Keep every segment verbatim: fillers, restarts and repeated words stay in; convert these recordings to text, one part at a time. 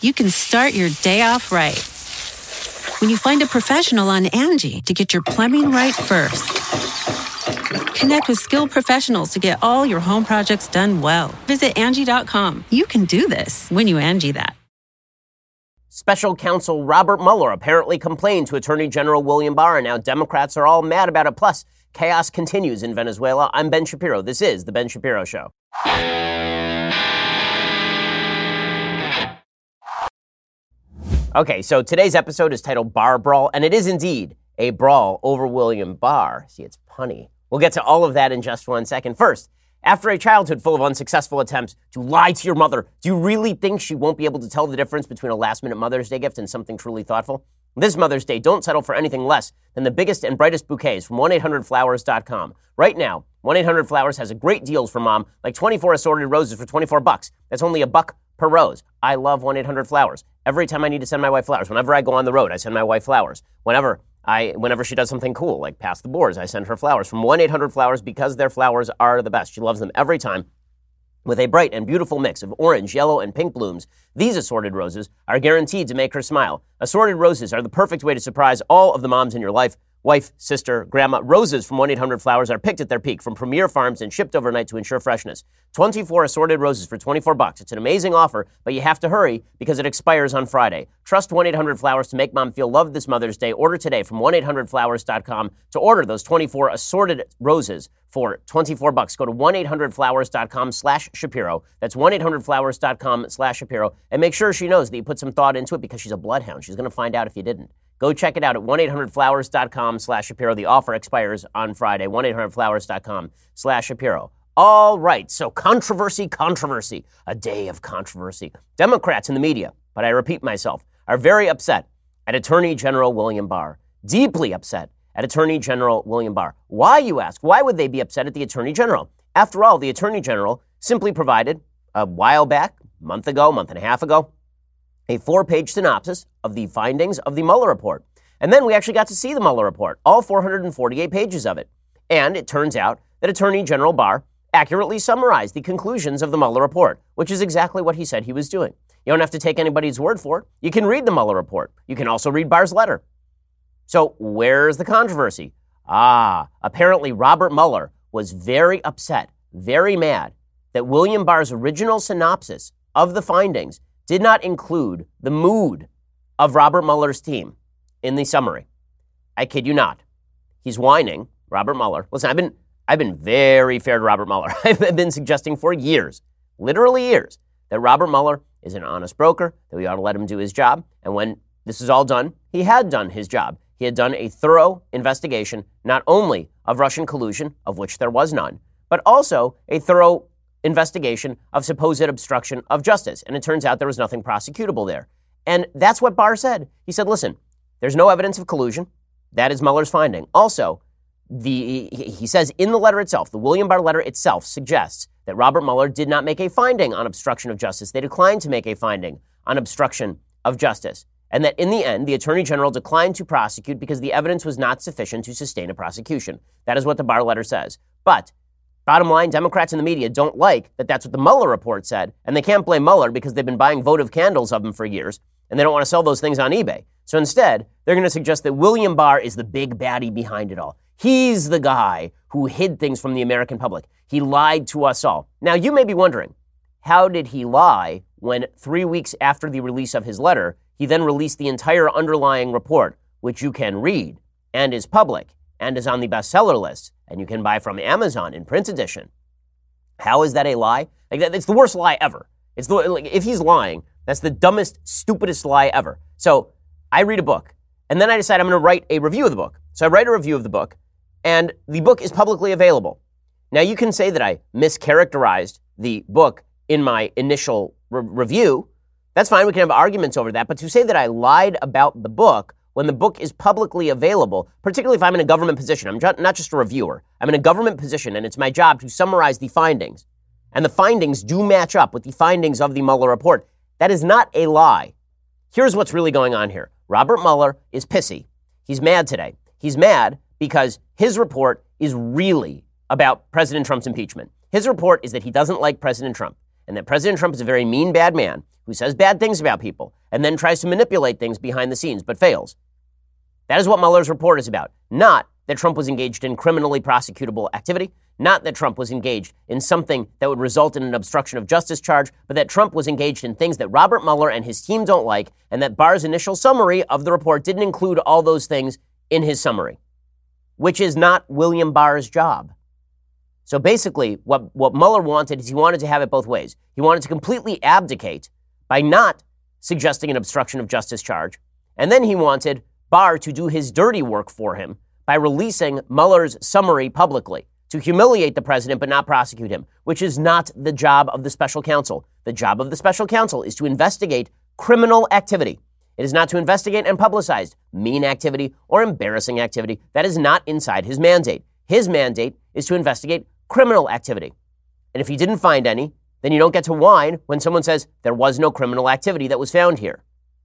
you can start your day off right. When you find a professional on Angie to get your plumbing right first. Connect with skilled professionals to get all your home projects done well. Visit Angie dot com. You can do this when you Angie that. Special counsel Robert Mueller apparently complained to Attorney General William Barr, and now Democrats are all mad about it. Plus, chaos continues in Venezuela. I'm Ben Shapiro. This is The Ben Shapiro Show. Okay, so today's episode is titled Barr Brawl, and it is indeed a brawl over William Barr. See, it's punny. We'll get to all of that in just one second. First, after a childhood full of unsuccessful attempts to lie to your mother, do you really think she won't be able to tell the difference between a last-minute Mother's Day gift and something truly thoughtful? This Mother's Day, don't settle for anything less than the biggest and brightest bouquets from one eight hundred flowers dot com. Right now, one eight hundred flowers has a great deals for mom, like twenty-four assorted roses for twenty-four bucks. That's only a buck per rose. I love one eight hundred flowers. Every time I need to send my wife flowers, whenever I go on the road, I send my wife flowers. Whenever I, whenever she does something cool, like pass the boards, I send her flowers from one eight hundred flowers because their flowers are the best. She loves them every time. With a bright and beautiful mix of orange, yellow, and pink blooms, these assorted roses are guaranteed to make her smile. Assorted roses are the perfect way to surprise all of the moms in your life. Wife, sister, grandma. Roses from one eight hundred flowers are picked at their peak from premier farms and shipped overnight to ensure freshness. twenty-four assorted roses for twenty-four bucks. It's an amazing offer, but you have to hurry because it expires on Friday. Trust one eight hundred flowers to make mom feel loved this Mother's Day. Order today from one eight hundred flowers dot com to order those twenty-four assorted roses for twenty-four bucks. Go to one eight hundred flowers dot com slash Shapiro. That's one eight hundred flowers dot com slash Shapiro. And make sure she knows that you put some thought into it because she's a bloodhound. She's going to find out if you didn't. Go check it out at one eight hundred flowers dot com slash Shapiro. The offer expires on Friday. one eight hundred flowers dot com slash Shapiro. All right, so controversy, controversy. A day of controversy. Democrats in the media, but I repeat myself, are very upset at Attorney General William Barr. Deeply upset at Attorney General William Barr. Why, you ask? Why would they be upset at the Attorney General? After all, the Attorney General simply provided, a while back, a month ago, month and a half ago, a four-page synopsis of the findings of the Mueller report. And then we actually got to see the Mueller report, all four hundred forty-eight pages of it. And it turns out that Attorney General Barr accurately summarized the conclusions of the Mueller report, which is exactly what he said he was doing. You don't have to take anybody's word for it. You can read the Mueller report. You can also read Barr's letter. So where's the controversy? Ah, apparently Robert Mueller was very upset, very mad that William Barr's original synopsis of the findings did not include the mood of Robert Mueller's team in the summary. I kid you not. He's whining, Robert Mueller. Listen, I've been I've been very fair to Robert Mueller. I've been suggesting for years, literally years, that Robert Mueller is an honest broker, that we ought to let him do his job. And when this is all done, he had done his job. He had done a thorough investigation, not only of Russian collusion, of which there was none, but also a thorough investigation of supposed obstruction of justice. And it turns out there was nothing prosecutable there. And that's what Barr said. He said, listen, there's no evidence of collusion. That is Mueller's finding. Also, the he says in the letter itself, the William Barr letter itself suggests that Robert Mueller did not make a finding on obstruction of justice. They declined to make a finding on obstruction of justice. And that in the end, the Attorney General declined to prosecute because the evidence was not sufficient to sustain a prosecution. That is what the Barr letter says. But bottom line, Democrats in the media don't like that that's what the Mueller report said, and they can't blame Mueller because they've been buying votive candles of him for years, and they don't want to sell those things on eBay. So instead, they're going to suggest that William Barr is the big baddie behind it all. He's the guy who hid things from the American public. He lied to us all. Now, you may be wondering, how did he lie when three weeks after the release of his letter, he then released the entire underlying report, which you can read and is public and is on the bestseller list, and you can buy from Amazon in print edition? How is that a lie? Like, it's the worst lie ever. It's the, like, if he's lying, that's the dumbest, stupidest lie ever. So I read a book, and then I decide I'm going to write a review of the book. So I write a review of the book, and the book is publicly available. Now, you can say that I mischaracterized the book in my initial re- review. That's fine. We can have arguments over that. But to say that I lied about the book when the book is publicly available, particularly if I'm in a government position, I'm ju- not just a reviewer. I'm in a government position, and it's my job to summarize the findings. And the findings do match up with the findings of the Mueller report. That is not a lie. Here's what's really going on here. Robert Mueller is pissy. He's mad today. He's mad because his report is really about President Trump's impeachment. His report is that he doesn't like President Trump. and that President Trump is a very mean, bad man who says bad things about people and then tries to manipulate things behind the scenes, but fails. That is what Mueller's report is about. Not that Trump was engaged in criminally prosecutable activity, not that Trump was engaged in something that would result in an obstruction of justice charge, but that Trump was engaged in things that Robert Mueller and his team don't like, and that Barr's initial summary of the report didn't include all those things in his summary, which is not William Barr's job. So basically, what, what Mueller wanted is he wanted to have it both ways. He wanted to completely abdicate by not suggesting an obstruction of justice charge, and then he wanted Barr to do his dirty work for him by releasing Mueller's summary publicly, to humiliate the president but not prosecute him, which is not the job of the special counsel. The job of the special counsel is to investigate criminal activity. It is not to investigate and publicize mean activity or embarrassing activity. That is not inside his mandate. His mandate is to investigate criminal activity. And if he didn't find any, then you don't get to whine when someone says there was no criminal activity that was found here.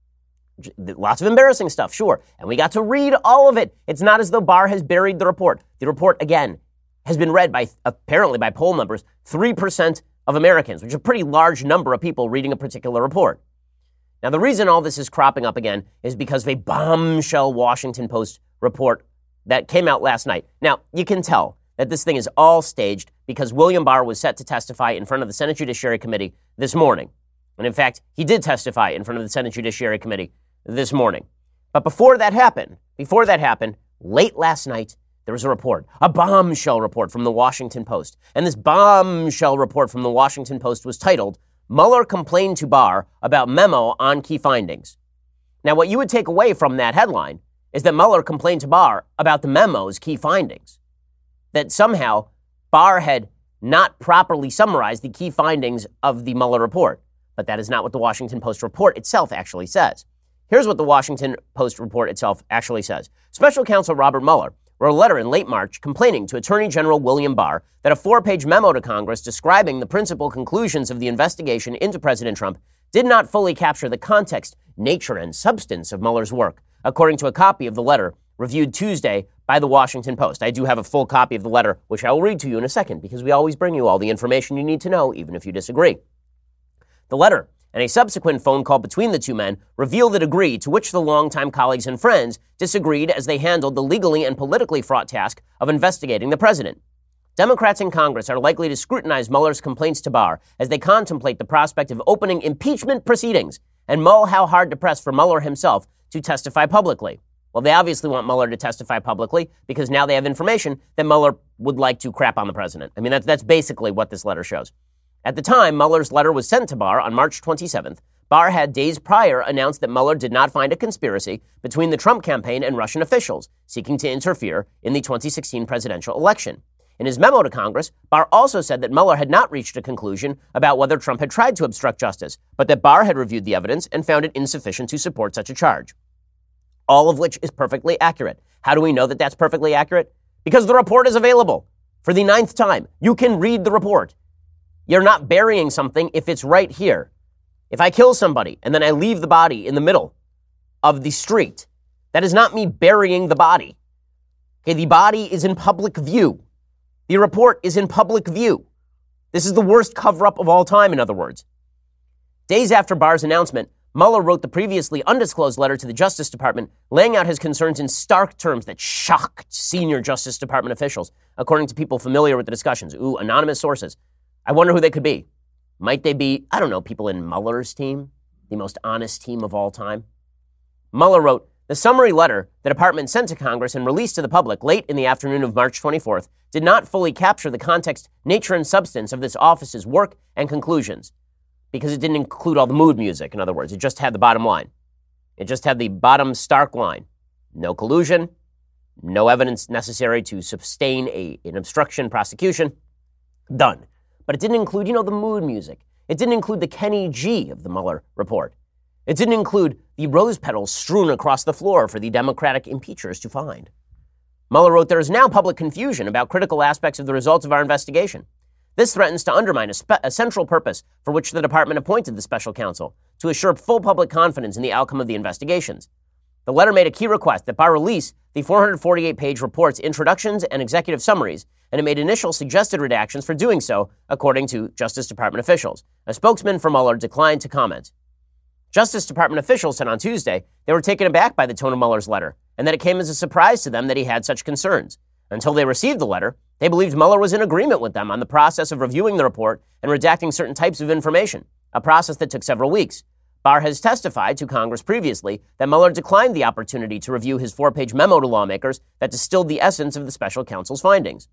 Lots of embarrassing stuff, sure. And we got to read all of it. It's not as though Barr has buried the report. The report, again, has been read by, apparently by poll numbers, three percent of Americans, which is a pretty large number of people reading a particular report. Now, the reason all this is cropping up again is because of a bombshell Washington Post report that came out last night. Now, you can tell that this thing is all staged because William Barr was set to testify in front of the Senate Judiciary Committee this morning. And in fact, he did testify in front of the Senate Judiciary Committee this morning. But before that happened, before that happened, late last night, there was a report, a bombshell report from the Washington Post. And this bombshell report from the Washington Post was titled, Mueller Complained to Barr About Memo on Key Findings. Now, what you would take away from that headline is that Mueller complained to Barr about the memo's key findings. That somehow Barr had not properly summarized the key findings of the Mueller report. But that is not what the Washington Post report itself actually says. Here's what the Washington Post report itself actually says. Special Counsel Robert Mueller wrote a letter in late March complaining to Attorney General William Barr that a four-page memo to Congress describing the principal conclusions of the investigation into President Trump did not fully capture the context, nature, and substance of Mueller's work, according to a copy of the letter reviewed Tuesday by the Washington Post. I do have a full copy of the letter, which I will read to you in a second, because we always bring you all the information you need to know, even if you disagree. The letter and a subsequent phone call between the two men reveal the degree to which the longtime colleagues and friends disagreed as they handled the legally and politically fraught task of investigating the president. Democrats in Congress are likely to scrutinize Mueller's complaints to Barr as they contemplate the prospect of opening impeachment proceedings and mull how hard to press for Mueller himself to testify publicly. Well, they obviously want Mueller to testify publicly because now they have information that Mueller would like to crap on the president. I mean, that's, that's basically what this letter shows. At the time Mueller's letter was sent to Barr on March twenty-seventh, Barr had days prior announced that Mueller did not find a conspiracy between the Trump campaign and Russian officials seeking to interfere in the twenty sixteen presidential election. In his memo to Congress, Barr also said that Mueller had not reached a conclusion about whether Trump had tried to obstruct justice, but that Barr had reviewed the evidence and found it insufficient to support such a charge. All of which is perfectly accurate. How do we know that that's perfectly accurate? Because the report is available. For the ninth time, you can read the report. You're not burying something if it's right here. If I kill somebody and then I leave the body in the middle of the street, that is not me burying the body. Okay, the body is in public view. The report is in public view. This is the worst cover-up of all time, in other words. Days after Barr's announcement, Mueller wrote the previously undisclosed letter to the Justice Department, laying out his concerns in stark terms that shocked senior Justice Department officials, according to people familiar with the discussions. Ooh, anonymous sources. I wonder who they could be. Might they be, I don't know, people in Mueller's team, the most honest team of all time? Mueller wrote, the summary letter the department sent to Congress and released to the public late in the afternoon of March twenty-fourth did not fully capture the context, nature, and substance of this office's work and conclusions, because it didn't include all the mood music, in other words. It just had the bottom line. It just had the bottom stark line. No collusion, no evidence necessary to sustain a, an obstruction prosecution. Done. But it didn't include, you know, the mood music. It didn't include the Kenny G of the Mueller report. It didn't include the rose petals strewn across the floor for the Democratic impeachers to find. Mueller wrote, there is now public confusion about critical aspects of the results of our investigation. This threatens to undermine a, spe- a central purpose for which the department appointed the special counsel, to assure full public confidence in the outcome of the investigations. The letter made a key request that Barr release the four hundred forty-eight page report's introductions and executive summaries, and it made initial suggested redactions for doing so, according to Justice Department officials. A spokesman for Mueller declined to comment. Justice Department officials said on Tuesday they were taken aback by the tone of Mueller's letter, and that it came as a surprise to them that he had such concerns. Until they received the letter, they believed Mueller was in agreement with them on the process of reviewing the report and redacting certain types of information, a process that took several weeks. Barr has testified to Congress previously that Mueller declined the opportunity to review his four-page memo to lawmakers that distilled the essence of the special counsel's findings.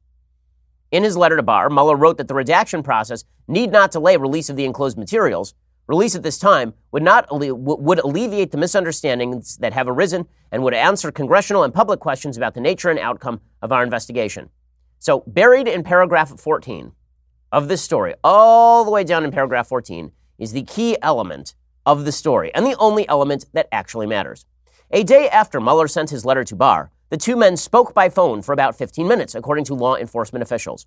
In his letter to Barr, Mueller wrote that the redaction process need not delay release of the enclosed materials. Release at this time would not would alleviate the misunderstandings that have arisen and would answer congressional and public questions about the nature and outcome of our investigation. So, buried in paragraph fourteen of this story, all the way down in paragraph fourteen, is the key element of the story, and the only element that actually matters. A day after Mueller sent his letter to Barr, the two men spoke by phone for about fifteen minutes, according to law enforcement officials.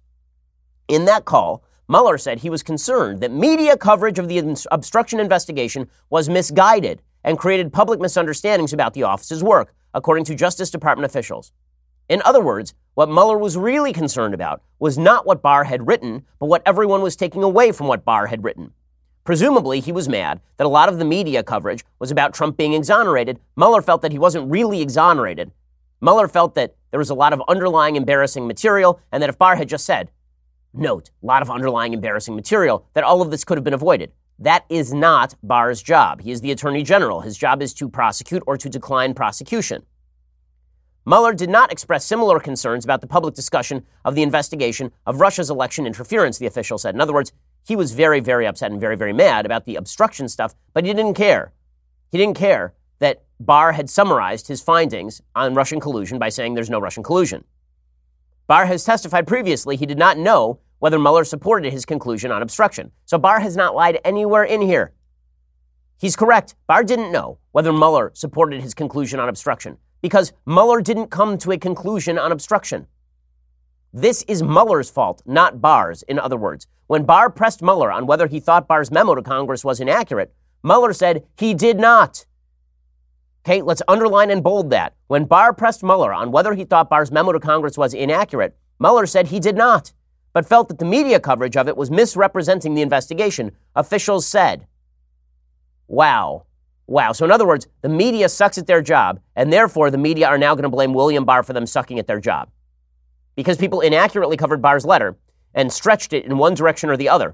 In that call, Mueller said he was concerned that media coverage of the obstruction investigation was misguided and created public misunderstandings about the office's work, according to Justice Department officials. In other words, what Mueller was really concerned about was not what Barr had written, but what everyone was taking away from what Barr had written. Presumably, he was mad that a lot of the media coverage was about Trump being exonerated. Mueller felt that he wasn't really exonerated. Mueller felt that there was a lot of underlying embarrassing material, and that if Barr had just said, note, a lot of underlying embarrassing material, that all of this could have been avoided. That is not Barr's job. He is the Attorney General. His job is to prosecute or to decline prosecution. Mueller did not express similar concerns about the public discussion of the investigation of Russia's election interference, the official said. In other words, he was very, very upset and very, very mad about the obstruction stuff, but he didn't care. He didn't care that Barr had summarized his findings on Russian collusion by saying there's no Russian collusion. Barr has testified previously he did not know whether Mueller supported his conclusion on obstruction. So Barr has not lied anywhere in here. He's correct. Barr didn't know whether Mueller supported his conclusion on obstruction because Mueller didn't come to a conclusion on obstruction. This is Mueller's fault, not Barr's, in other words. When Barr pressed Mueller on whether he thought Barr's memo to Congress was inaccurate, Mueller said he did not. Okay, let's underline and bold that. When Barr pressed Mueller on whether he thought Barr's memo to Congress was inaccurate, Mueller said he did not, but felt that the media coverage of it was misrepresenting the investigation, officials said. Wow. Wow. So in other words, the media sucks at their job, and therefore the media are now going to blame William Barr for them sucking at their job. Because people inaccurately covered Barr's letter and stretched it in one direction or the other.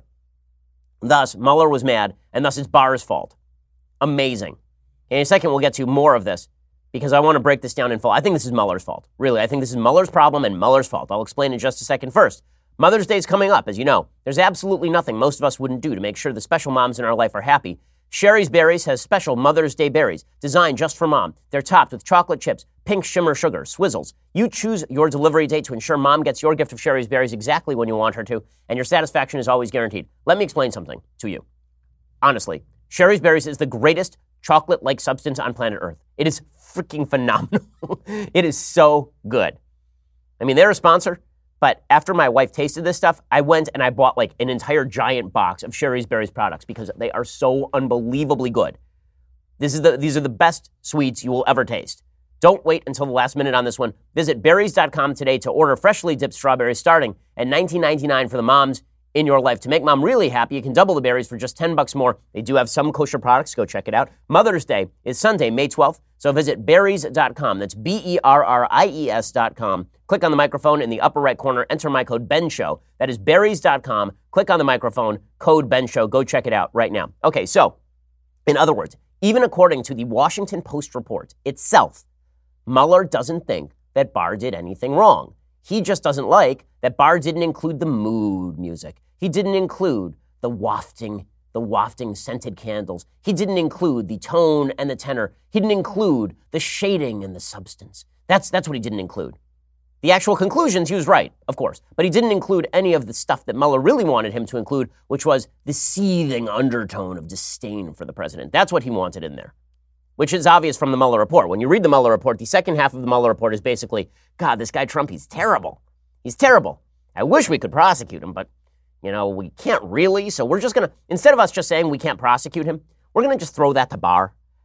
Thus, Mueller was mad, and thus it's Barr's fault. Amazing. In a second, we'll get to more of this, because I want to break this down in full. I think this is Mueller's fault. Really, I think this is Mueller's problem and Mueller's fault. I'll explain in just a second. First, Mother's Day is coming up, as you know. There's absolutely nothing most of us wouldn't do to make sure the special moms in our life are happy. Sherry's Berries has special Mother's Day berries designed just for mom. They're topped with chocolate chips, pink shimmer sugar, swizzles. You choose your delivery date to ensure mom gets your gift of Sherry's Berries exactly when you want her to, and your satisfaction is always guaranteed. Let me explain something to you. Honestly, Sherry's Berries is the greatest chocolate-like substance on planet Earth. It is freaking phenomenal. It is so good. I mean, they're a sponsor, but after my wife tasted this stuff, I went and I bought like an entire giant box of Sherry's Berries products because they are so unbelievably good. This is the, these are the best sweets you will ever taste. Don't wait until the last minute on this one. Visit berries dot com today to order freshly dipped strawberries starting at nineteen ninety-nine for the moms in your life. To make mom really happy, you can double the berries for just ten bucks more. They do have some kosher products. Go check it out. Mother's Day is Sunday, May twelfth. So visit berries dot com. That's B E R R I E S dot com. Click on the microphone in the upper right corner. Enter my code BENSHOW. That is berries dot com. Click on the microphone, code BENSHOW. Go check it out right now. Okay, so in other words, even according to the Washington Post report itself, Mueller doesn't think that Barr did anything wrong. He just doesn't like that Barr didn't include the mood music. He didn't include the wafting, the wafting scented candles. He didn't include the tone and the tenor. He didn't include the shading and the substance. That's, that's what he didn't include. The actual conclusions, he was right, of course, but he didn't include any of the stuff that Mueller really wanted him to include, which was the seething undertone of disdain for the president. That's what he wanted in there, which is obvious from the Mueller report. When you read the Mueller report, the second half of the Mueller report is basically, God, this guy Trump, he's terrible. He's terrible. I wish we could prosecute him, but, you know, we can't really, so we're just going to, instead of us just saying we can't prosecute him, we're going to just throw that to Barr,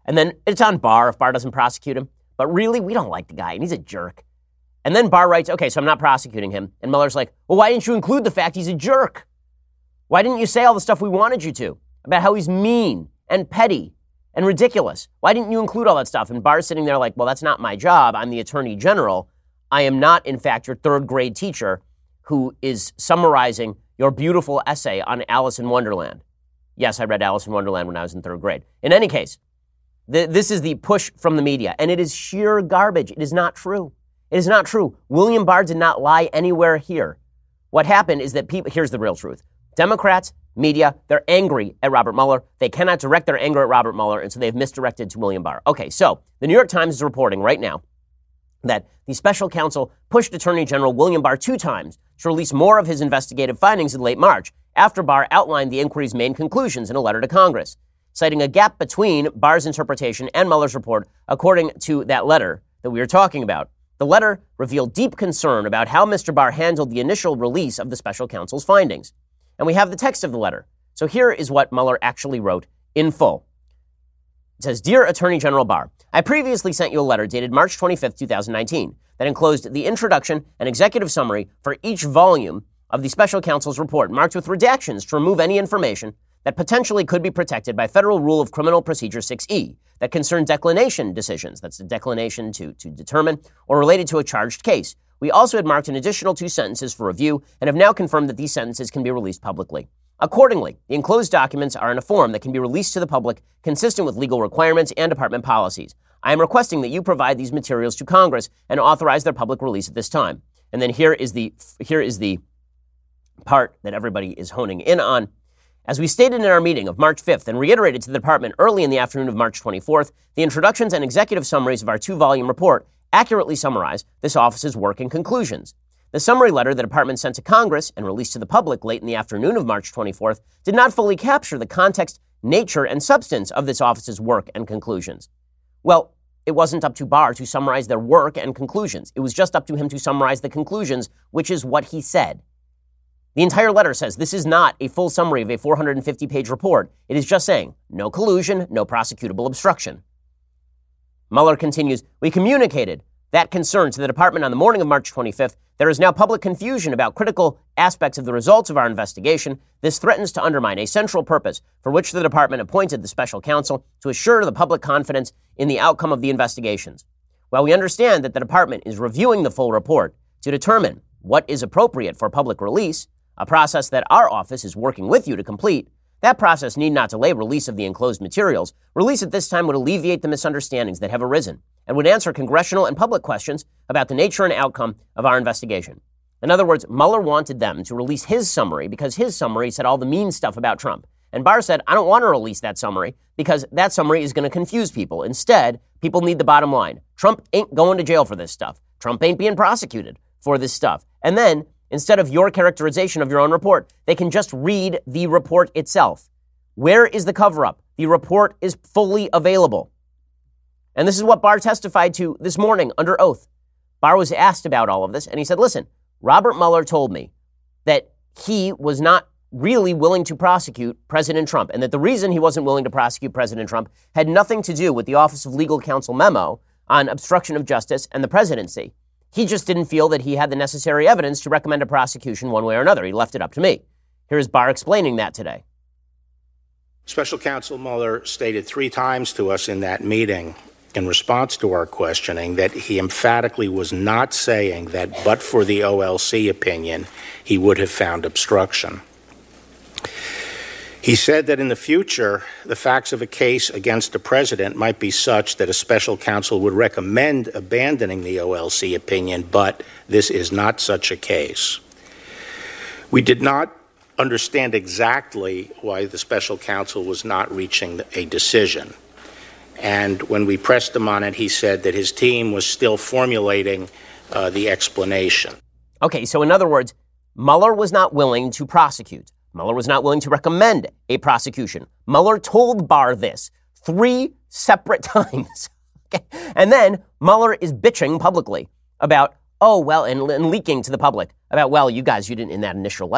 And then it's on Barr if Barr doesn't prosecute him. But really, we don't like the guy, and he's a jerk. And then Barr writes, okay, so I'm not prosecuting him. And Mueller's like, well, why didn't you include the fact he's a jerk? Why didn't you say all the stuff we wanted you to about how he's mean and petty and ridiculous? Why didn't you include all that stuff? And Barr's sitting there like, well, that's not my job. I'm the attorney general. I am not, in fact, your third grade teacher who is summarizing your beautiful essay on Alice in Wonderland. Yes, I read Alice in Wonderland when I was in third grade. In any case, th- this is the push from the media, and it is sheer garbage. It is not true. It is not true. William Barr did not lie anywhere here. What happened is that people, here's the real truth. Democrats, media, they're angry at Robert Mueller. They cannot direct their anger at Robert Mueller, and so they've misdirected to William Barr. Okay, so the New York Times is reporting right now that the special counsel pushed Attorney General William Barr two times to release more of his investigative findings in late March, after Barr outlined the inquiry's main conclusions in a letter to Congress, citing a gap between Barr's interpretation and Mueller's report, according to that letter that we are talking about. The letter revealed deep concern about how Mister Barr handled the initial release of the special counsel's findings. And we have the text of the letter. So here is what Mueller actually wrote in full. It says, Dear Attorney General Barr, I previously sent you a letter dated March twenty-fifth, twenty nineteen that enclosed the introduction and executive summary for each volume of the special counsel's report, marked with redactions to remove any information that potentially could be protected by Federal Rule of Criminal Procedure six E that concern declination decisions, that's a declination to, to determine, or related to a charged case. We also had marked an additional two sentences for review and have now confirmed that these sentences can be released publicly. Accordingly, the enclosed documents are in a form that can be released to the public consistent with legal requirements and department policies. I am requesting that you provide these materials to Congress and authorize their public release at this time. And then here is the here is the part that everybody is honing in on. As we stated in our meeting of March fifth and reiterated to the department early in the afternoon of March twenty-fourth, the introductions and executive summaries of our two-volume report accurately summarize this office's work and conclusions. The summary letter the department sent to Congress and released to the public late in the afternoon of March twenty-fourth did not fully capture the context, nature, and substance of this office's work and conclusions. Well, it wasn't up to Barr to summarize their work and conclusions. It was just up to him to summarize the conclusions, which is what he said. The entire letter says this is not a full summary of a four hundred fifty page report. It is just saying no collusion, no prosecutable obstruction. Mueller continues, we communicated that concern to the department on the morning of March twenty-fifth. There is now public confusion about critical aspects of the results of our investigation. This threatens to undermine a central purpose for which the department appointed the special counsel to assure the public confidence in the outcome of the investigations. While we understand that the department is reviewing the full report to determine what is appropriate for public release, a process that our office is working with you to complete, that process need not delay release of the enclosed materials. Release at this time would alleviate the misunderstandings that have arisen and would answer congressional and public questions about the nature and outcome of our investigation. In other words, Mueller wanted them to release his summary because his summary said all the mean stuff about Trump. And Barr said, I don't want to release that summary because that summary is going to confuse people. Instead, people need the bottom line. Trump ain't going to jail for this stuff. Trump ain't being prosecuted for this stuff. And then, instead of your characterization of your own report, they can just read the report itself. Where is the cover-up? The report is fully available. And this is what Barr testified to this morning under oath. Barr was asked about all of this, and he said, listen, Robert Mueller told me that he was not really willing to prosecute President Trump, and that the reason he wasn't willing to prosecute President Trump had nothing to do with the Office of Legal Counsel memo on obstruction of justice and the presidency. He just didn't feel that he had the necessary evidence to recommend a prosecution one way or another. He left it up to me. Here's Barr explaining that today. Special Counsel Mueller stated three times to us in that meeting in response to our questioning that he emphatically was not saying that but for the O L C opinion, he would have found obstruction. He said that in the future, the facts of a case against a president might be such that a special counsel would recommend abandoning the O L C opinion, but this is not such a case. We did not understand exactly why the special counsel was not reaching a decision. And when we pressed him on it, he said that his team was still formulating uh, the explanation. Okay, so in other words, Mueller was not willing to prosecute. Mueller was not willing to recommend a prosecution. Mueller told Barr this three separate times. Okay? And then Mueller is bitching publicly about, oh, well, and, and leaking to the public about, well, you guys, you didn't, in that initial letter,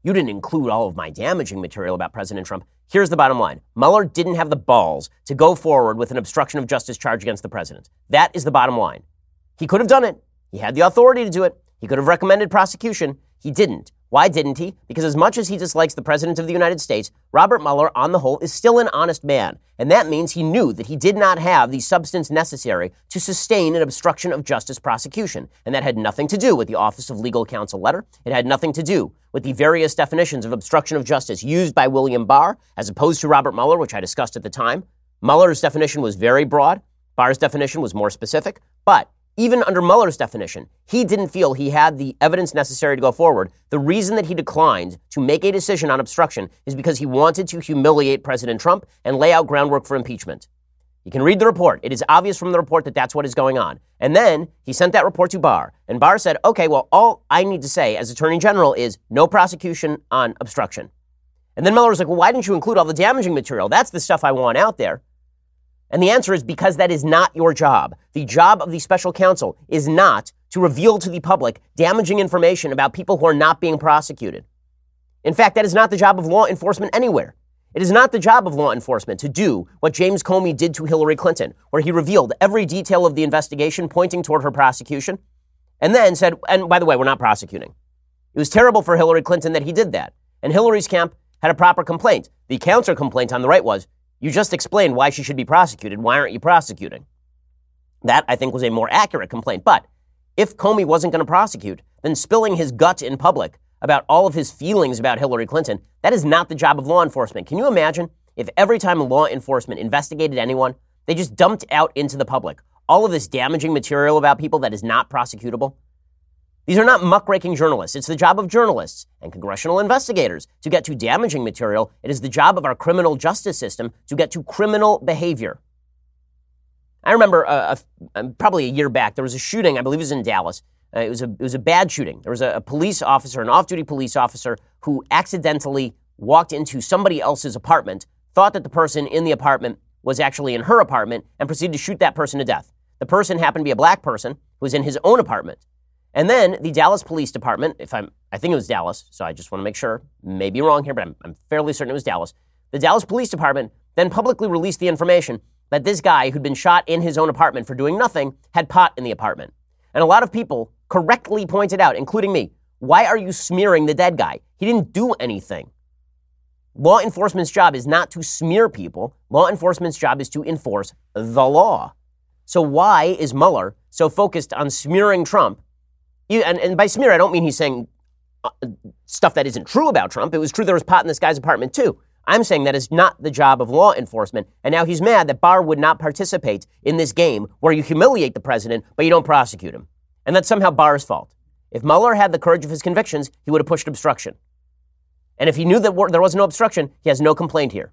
you didn't include all of my damaging material about President Trump. Here's the bottom line. Mueller didn't have the balls to go forward with an obstruction of justice charge against the president. That is the bottom line. He could have done it. He had the authority to do it. He could have recommended prosecution. He didn't. Why didn't he? Because as much as he dislikes the President of the United States, Robert Mueller, on the whole, is still an honest man. And that means he knew that he did not have the substance necessary to sustain an obstruction of justice prosecution. And that had nothing to do with the Office of Legal Counsel letter. It had nothing to do with the various definitions of obstruction of justice used by William Barr, as opposed to Robert Mueller, which I discussed at the time. Mueller's definition was very broad. Barr's definition was more specific. But even under Mueller's definition, he didn't feel he had the evidence necessary to go forward. The reason that he declined to make a decision on obstruction is because he wanted to humiliate President Trump and lay out groundwork for impeachment. You can read the report. It is obvious from the report that that's what is going on. And then he sent that report to Barr. And Barr said, okay, well, all I need to say as Attorney General is no prosecution on obstruction. And then Mueller was like, well, why didn't you include all the damaging material? That's the stuff I want out there. And the answer is because that is not your job. The job of the special counsel is not to reveal to the public damaging information about people who are not being prosecuted. In fact, that is not the job of law enforcement anywhere. It is not the job of law enforcement to do what James Comey did to Hillary Clinton, where he revealed every detail of the investigation pointing toward her prosecution, and then said, and by the way, we're not prosecuting. It was terrible for Hillary Clinton that he did that. And Hillary's camp had a proper complaint. The counter complaint on the right was, you just explained why she should be prosecuted. Why aren't you prosecuting? That, I think, was a more accurate complaint. But if Comey wasn't going to prosecute, then spilling his gut in public about all of his feelings about Hillary Clinton, that is not the job of law enforcement. Can you imagine if every time law enforcement investigated anyone, they just dumped out into the public all of this damaging material about people that is not prosecutable? These are not muckraking journalists. It's the job of journalists and congressional investigators to get to damaging material. It is the job of our criminal justice system to get to criminal behavior. I remember uh, a, probably a year back, there was a shooting, I believe it was in Dallas. Uh, it was a it was a bad shooting. There was a, a police officer, an off-duty police officer, who accidentally walked into somebody else's apartment, thought that the person in the apartment was actually in her apartment, and proceeded to shoot that person to death. The person happened to be a black person who was in his own apartment. And then the Dallas Police Department, if I'm, I think it was Dallas, so I just want to make sure, may be wrong here, but I'm, I'm fairly certain it was Dallas. The Dallas Police Department then publicly released the information that this guy who'd been shot in his own apartment for doing nothing had pot in the apartment. And a lot of people correctly pointed out, including me, why are you smearing the dead guy? He didn't do anything. Law enforcement's job is not to smear people. Law enforcement's job is to enforce the law. So why is Mueller so focused on smearing Trump? You, and, and by smear, I don't mean he's saying uh, stuff that isn't true about Trump. It was true there was pot in this guy's apartment, too. I'm saying that is not the job of law enforcement. And now he's mad that Barr would not participate in this game where you humiliate the president, but you don't prosecute him. And that's somehow Barr's fault. If Mueller had the courage of his convictions, he would have pushed obstruction. And if he knew that there was no obstruction, he has no complaint here.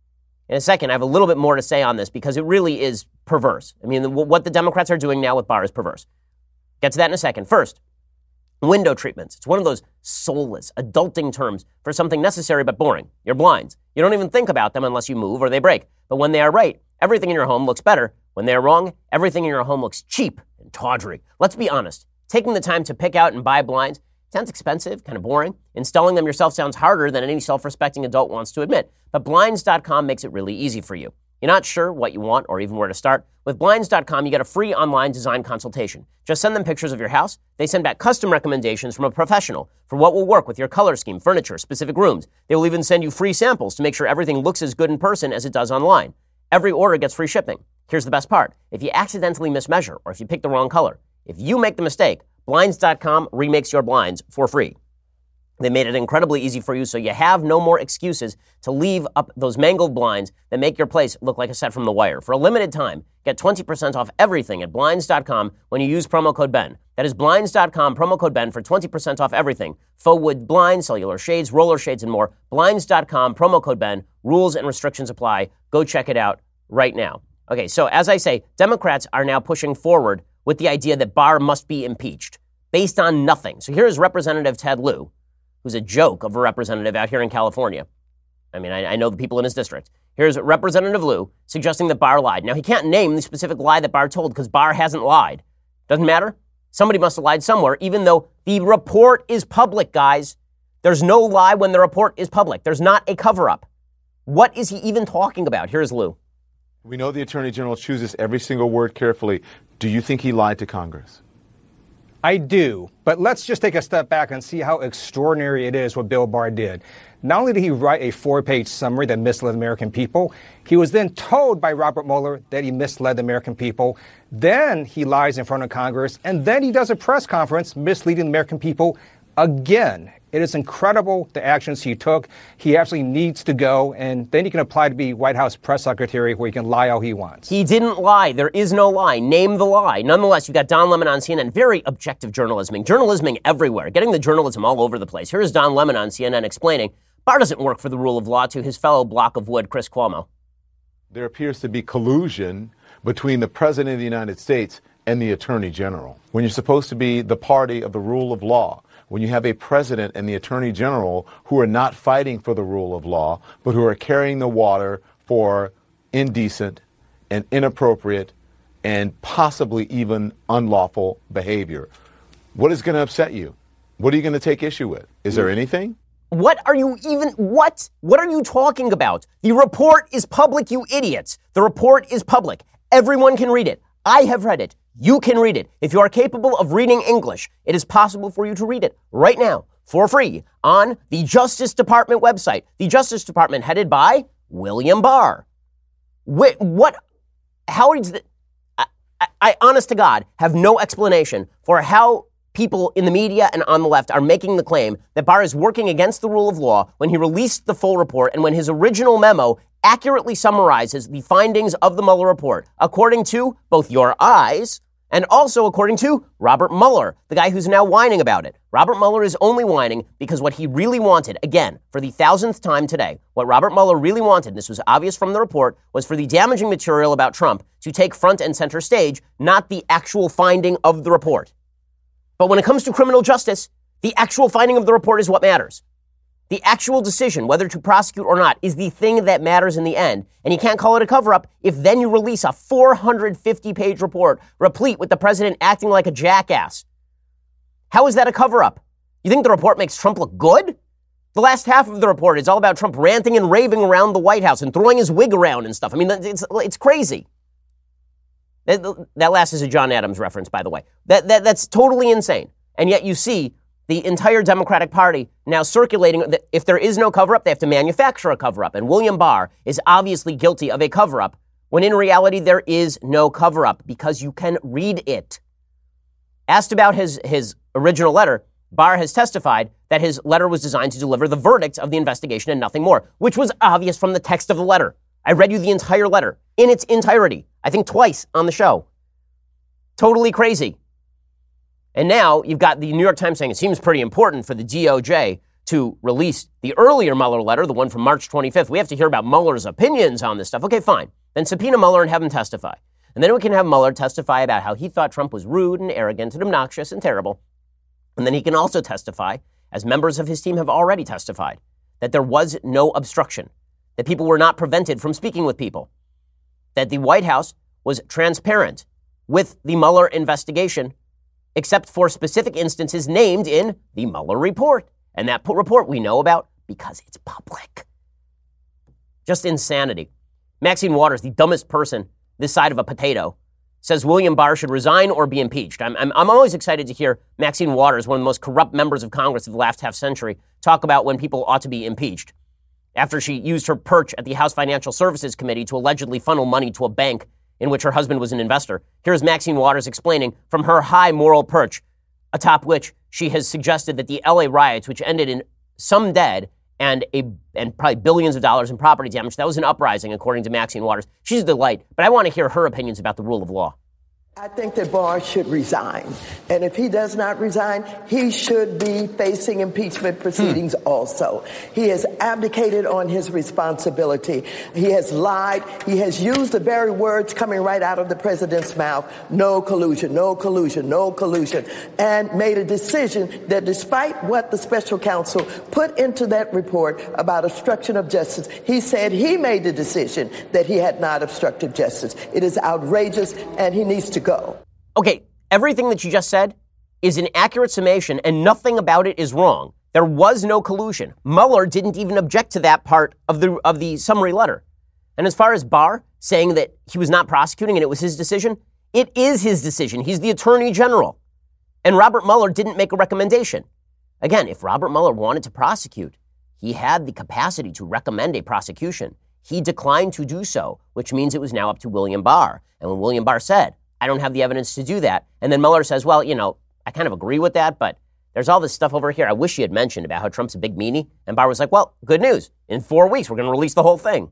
In a second, I have a little bit more to say on this because it really is perverse. I mean, what the Democrats are doing now with Barr is perverse. Get to that in a second. First, window treatments. It's one of those soulless, adulting terms for something necessary but boring. Your blinds. You don't even think about them unless you move or they break. But when they are right, everything in your home looks better. When they are wrong, everything in your home looks cheap and tawdry. Let's be honest. Taking the time to pick out and buy blinds sounds expensive, kind of boring. Installing them yourself sounds harder than any self-respecting adult wants to admit. But Blinds dot com makes it really easy for you. You're not sure what you want or even where to start? With Blinds dot com, you get a free online design consultation. Just send them pictures of your house. They send back custom recommendations from a professional for what will work with your color scheme, furniture, specific rooms. They will even send you free samples to make sure everything looks as good in person as it does online. Every order gets free shipping. Here's the best part. If you accidentally mismeasure or if you pick the wrong color, if you make the mistake, Blinds dot com remakes your blinds for free. They made it incredibly easy for you, so you have no more excuses to leave up those mangled blinds that make your place look like a set from The Wire. For a limited time, get twenty percent off everything at Blinds dot com when you use promo code Ben. That is Blinds dot com, promo code Ben for twenty percent off everything. Faux wood blinds, cellular shades, roller shades, and more. Blinds dot com, promo code Ben. Rules and restrictions apply. Go check it out right now. Okay, so as I say, Democrats are now pushing forward with the idea that Barr must be impeached based on nothing. So here is Representative Ted Lieu, who's a joke of a representative out here in California. I mean, I, I know the people in his district. Here's Representative Lieu suggesting that Barr lied. Now, he can't name the specific lie that Barr told because Barr hasn't lied. Doesn't matter. Somebody must have lied somewhere, even though the report is public, guys. There's no lie when the report is public. There's not a cover-up. What is he even talking about? Here's Lou. We know the Attorney General chooses every single word carefully. Do you think he lied to Congress? I do, but let's just take a step back and see how extraordinary it is what Bill Barr did. Not only did he write a four-page summary that misled American people, he was then told by Robert Mueller that he misled the American people. Then he lies in front of Congress, and then he does a press conference misleading the American people again. It is incredible the actions he took. He absolutely needs to go, and then he can apply to be White House press secretary where he can lie all he wants. He didn't lie. There is no lie. Name the lie. Nonetheless, you've got Don Lemon on C N N. Very objective journalism. Journalisming everywhere. Getting the journalism all over the place. Here is Don Lemon on C N N explaining Barr doesn't work for the rule of law to his fellow block of wood, Chris Cuomo. There appears to be collusion between the President of the United States and the Attorney General. When you're supposed to be the party of the rule of law, when you have a president and the attorney general who are not fighting for the rule of law, but who are carrying the water for indecent and inappropriate and possibly even unlawful behavior, what is going to upset you? What are you going to take issue with? Is there anything? What are you even, what? What are you talking about? The report is public, you idiots. The report is public. Everyone can read it. I have read it. You can read it. If you are capable of reading English, it is possible for you to read it right now for free on the Justice Department website. The Justice Department headed by William Barr. Wait, what? How is that? I, I, I, honest to God, have no explanation for how people in the media and on the left are making the claim that Barr is working against the rule of law when he released the full report and when his original memo accurately summarizes the findings of the Mueller report, according to both your eyes and also according to Robert Mueller, the guy who's now whining about it. Robert Mueller is only whining because what he really wanted, again, for the thousandth time today, what Robert Mueller really wanted, and this was obvious from the report, was for the damaging material about Trump to take front and center stage, not the actual finding of the report. But when it comes to criminal justice, the actual finding of the report is what matters. The actual decision, whether to prosecute or not, is the thing that matters in the end. And you can't call it a cover-up if then you release a four hundred fifty page report replete with the president acting like a jackass. How is that a cover-up? You think the report makes Trump look good? The last half of the report is all about Trump ranting and raving around the White House and throwing his wig around and stuff. I mean, it's, it's crazy. That, that last is a John Adams reference, by the way. That, that That's totally insane. And yet you see the entire Democratic Party now circulating that if there is no cover-up, they have to manufacture a cover-up. And William Barr is obviously guilty of a cover-up when in reality there is no cover-up because you can read it. Asked about his, his original letter, Barr has testified that his letter was designed to deliver the verdict of the investigation and nothing more, which was obvious from the text of the letter. I read you the entire letter in its entirety, I think twice on the show. Totally crazy. And now you've got the New York Times saying it seems pretty important for the D O J to release the earlier Mueller letter, the one from March twenty-fifth. We have to hear about Mueller's opinions on this stuff. Okay, fine. Then subpoena Mueller and have him testify. And then we can have Mueller testify about how he thought Trump was rude and arrogant and obnoxious and terrible. And then he can also testify, as members of his team have already testified, that there was no obstruction, that people were not prevented from speaking with people, that the White House was transparent with the Mueller investigation, except for specific instances named in the Mueller report. And that report we know about because it's public. Just insanity. Maxine Waters, the dumbest person this side of a potato, says William Barr should resign or be impeached. I'm, I'm, I'm always excited to hear Maxine Waters, one of the most corrupt members of Congress of the last half century, talk about when people ought to be impeached. After she used her perch at the House Financial Services Committee to allegedly funnel money to a bank in which her husband was an investor. Here's Maxine Waters explaining from her high moral perch, atop which she has suggested that the L A riots, which ended in some dead and a and probably billions of dollars in property damage, that was an uprising, according to Maxine Waters. She's a delight, but I want to hear her opinions about the rule of law. I think that Barr should resign. And if he does not resign, he should be facing impeachment proceedings hmm. also. He has abdicated on his responsibility. He has lied. He has used the very words coming right out of the president's mouth, no collusion, no collusion, no collusion, and made a decision that despite what the special counsel put into that report about obstruction of justice, he said he made the decision that he had not obstructed justice. It is outrageous, and he needs to go. Okay, everything that you just said is an accurate summation, and nothing about it is wrong. There was no collusion. Mueller didn't even object to that part of the of the summary letter. And as far as Barr saying that he was not prosecuting and it was his decision, it is his decision. He's the attorney general. And Robert Mueller didn't make a recommendation. Again, if Robert Mueller wanted to prosecute, he had the capacity to recommend a prosecution. He declined to do so, which means it was now up to William Barr. And when William Barr said, I don't have the evidence to do that, and then Mueller says, well, you know, I kind of agree with that, but there's all this stuff over here I wish you had mentioned about how Trump's a big meanie. And Barr was like, well, good news. In four weeks, we're going to release the whole thing.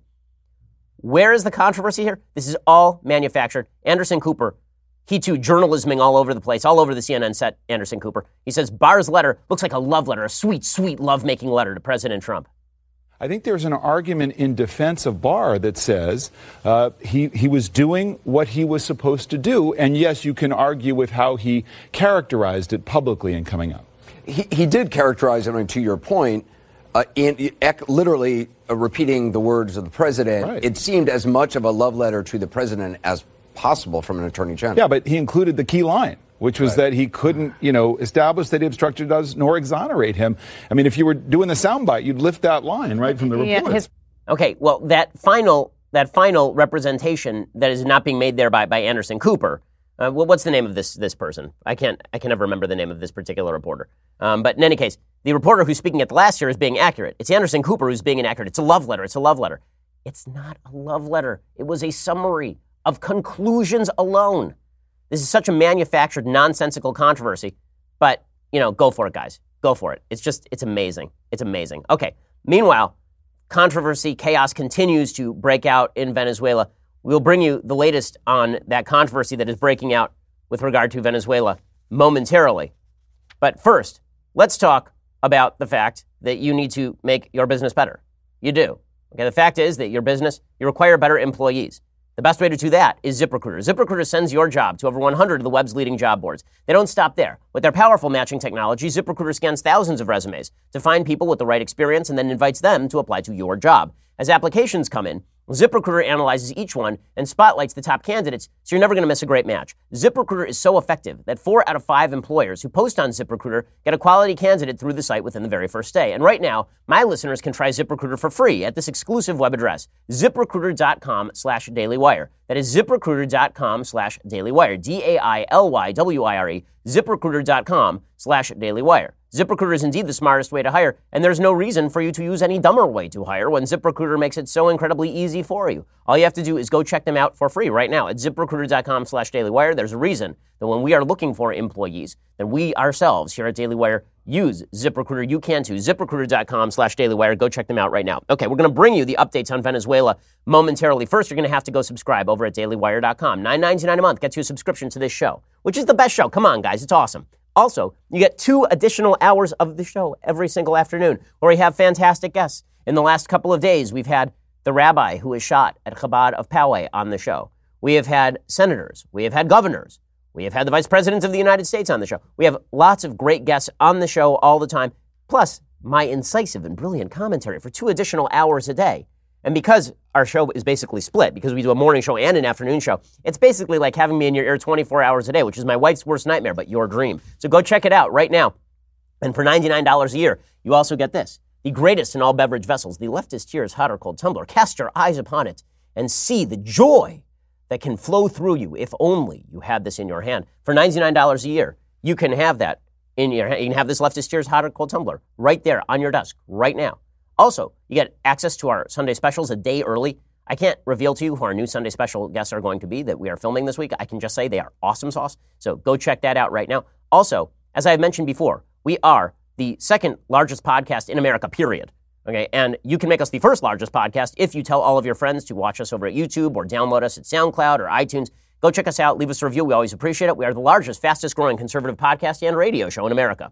Where is the controversy here? This is all manufactured. Anderson Cooper, he too, journalisming all over the place, all over the C N N set, Anderson Cooper. He says Barr's letter looks like a love letter, a sweet, sweet love-making letter to President Trump. I think there's an argument in defense of Barr that says uh, he, he was doing what he was supposed to do. And yes, you can argue with how he characterized it publicly in coming out. He, he did characterize it, and to your point, uh, in, ec- literally uh, repeating the words of the president. Right. It seemed as much of a love letter to the president as possible from an attorney general. Yeah, but he included the key line, which was right. that he couldn't, you know, establish that he obstructed us nor exonerate him. I mean, if you were doing the soundbite, you'd lift that line right from the report. Yeah, his, okay, well, that final that final representation that is not being made there by, by Anderson Cooper. Uh, well, what's the name of this this person? I can't I can never remember the name of this particular reporter. Um, but in any case, the reporter who's speaking at the last year is being accurate. It's Anderson Cooper who's being inaccurate. It's a love letter. It's a love letter. It's not a love letter. It was a summary of conclusions alone. This is such a manufactured, nonsensical controversy. But, you know, go for it, guys. Go for it. It's just, it's amazing. It's amazing. Okay. Meanwhile, controversy, chaos continues to break out in Venezuela. We'll bring you the latest on that controversy that is breaking out with regard to Venezuela momentarily. But first, let's talk about the fact that you need to make your business better. You do. Okay, the fact is that your business, you require better employees. The best way to do that is ZipRecruiter. ZipRecruiter sends your job to over one hundred of the web's leading job boards. They don't stop there. With their powerful matching technology, ZipRecruiter scans thousands of resumes to find people with the right experience and then invites them to apply to your job. As applications come in, ZipRecruiter analyzes each one and spotlights the top candidates, so you're never going to miss a great match. ZipRecruiter is so effective that four out of five employers who post on ZipRecruiter get a quality candidate through the site within the very first day. And right now, my listeners can try ZipRecruiter for free at this exclusive web address, ZipRecruiter.com slash DailyWire. That is ZipRecruiter.com slash DailyWire, D A I L Y W I R E, ZipRecruiter.com slash DailyWire. ZipRecruiter is indeed the smartest way to hire, and there's no reason for you to use any dumber way to hire when ZipRecruiter makes it so incredibly easy for you. All you have to do is go check them out for free right now at ZipRecruiter.com slash DailyWire. There's a reason that when we are looking for employees, that we ourselves here at Daily Wire use ZipRecruiter. You can too. ZipRecruiter.com slash DailyWire. Go check them out right now. Okay, we're going to bring you the updates on Venezuela momentarily. First, you're going to have to go subscribe over at Daily Wire dot com. nine ninety-nine a month gets you a subscription to this show, which is the best show. Come on, guys. It's awesome. Also, you get two additional hours of the show every single afternoon where we have fantastic guests. In the last couple of days, we've had the rabbi who was shot at Chabad of Poway on the show. We have had senators. We have had governors. We have had the vice president of the United States on the show. We have lots of great guests on the show all the time, plus my incisive and brilliant commentary for two additional hours a day. And because our show is basically split, because we do a morning show and an afternoon show, it's basically like having me in your ear twenty-four hours a day, which is my wife's worst nightmare, but your dream. So go check it out right now. And for ninety-nine dollars a year, you also get this. The greatest in all beverage vessels, the Leftist Tears Hot or Cold Tumbler. Cast your eyes upon it and see the joy that can flow through you if only you had this in your hand. For ninety-nine dollars a year, you can have that in your hand. You can have this Leftist Tears Hot or Cold Tumbler right there on your desk right now. Also, you get access to our Sunday specials a day early. I can't reveal to you who our new Sunday special guests are going to be that we are filming this week. I can just say they are awesome sauce. So go check that out right now. Also, as I have mentioned before, we are the second largest podcast in America, period. Okay, and you can make us the first largest podcast if you tell all of your friends to watch us over at YouTube or download us at SoundCloud or iTunes. Go check us out. Leave us a review. We always appreciate it. We are the largest, fastest growing conservative podcast and radio show in America.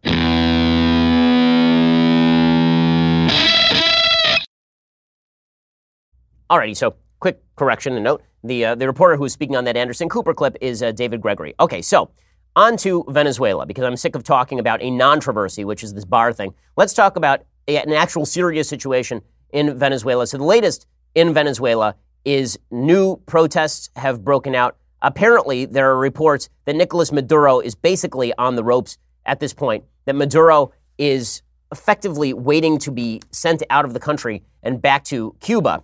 Alrighty, so quick correction and note. The uh, the reporter who was speaking on that Anderson Cooper clip is uh, David Gregory. Okay, so on to Venezuela, because I'm sick of talking about a non-controversy, which is this Barr thing. Let's talk about a, an actual serious situation in Venezuela. So the latest in Venezuela is new protests have broken out. Apparently, there are reports that Nicolas Maduro is basically on the ropes at this point, that Maduro is effectively waiting to be sent out of the country and back to Cuba,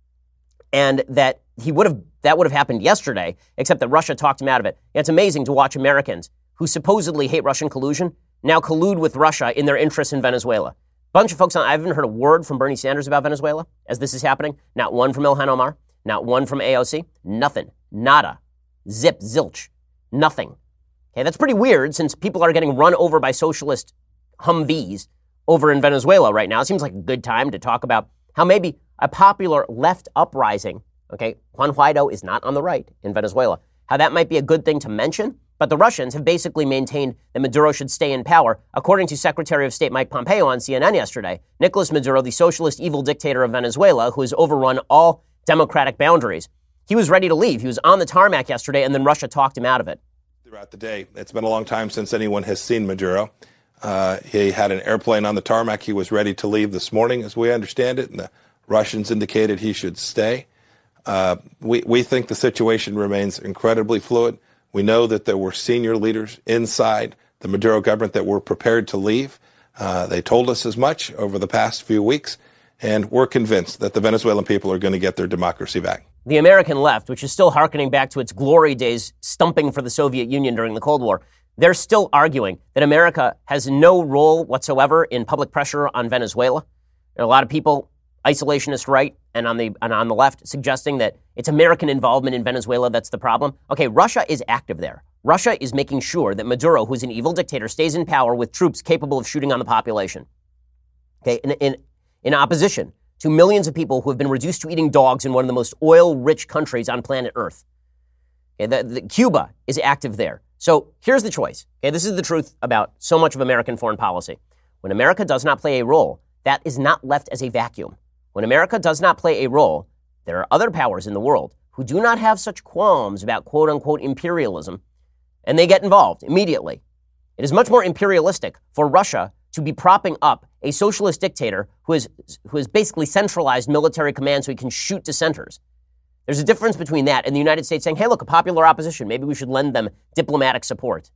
and that he would have that would have happened yesterday, except that Russia talked him out of it. It's amazing to watch Americans who supposedly hate Russian collusion now collude with Russia in their interests in Venezuela. Bunch of folks on, I haven't heard a word from Bernie Sanders about Venezuela as this is happening. Not one from Ilhan Omar, not one from A O C, nothing, nada, zip, zilch, nothing. Okay, that's pretty weird since people are getting run over by socialist Humvees over in Venezuela right now. It seems like a good time to talk about how maybe a popular left uprising, okay, Juan Guaido is not on the right in Venezuela, how that might be a good thing to mention. But the Russians have basically maintained that Maduro should stay in power. According to Secretary of State Mike Pompeo on C N N yesterday, Nicolas Maduro, the socialist evil dictator of Venezuela, who has overrun all democratic boundaries, he was ready to leave. He was on the tarmac yesterday, and then Russia talked him out of it. Throughout the day, it's been a long time since anyone has seen Maduro. Uh, he had an airplane on the tarmac. He was ready to leave this morning, as we understand it, and the Russians indicated he should stay. Uh, we, we think the situation remains incredibly fluid. We know that there were senior leaders inside the Maduro government that were prepared to leave. Uh, they told us as much over the past few weeks, and we're convinced that the Venezuelan people are going to get their democracy back. The American left, which is still hearkening back to its glory days stumping for the Soviet Union during the Cold War, they're still arguing that America has no role whatsoever in public pressure on Venezuela. There are a lot of people, isolationist right and on the and on the left, suggesting that it's American involvement in Venezuela that's the problem. Okay, Russia is active there. Russia is making sure that Maduro, who's an evil dictator, stays in power with troops capable of shooting on the population. Okay, in in, in opposition to millions of people who have been reduced to eating dogs in one of the most oil-rich countries on planet Earth. Okay, the, the, Cuba is active there. So here's the choice. Okay, this is the truth about so much of American foreign policy. When America does not play a role, that is not left as a vacuum. When America does not play a role, there are other powers in the world who do not have such qualms about quote-unquote imperialism, and they get involved immediately. It is much more imperialistic for Russia to be propping up a socialist dictator who is who has basically centralized military command so he can shoot dissenters. There's a difference between that and the United States saying, hey, look, a popular opposition, maybe we should lend them diplomatic support.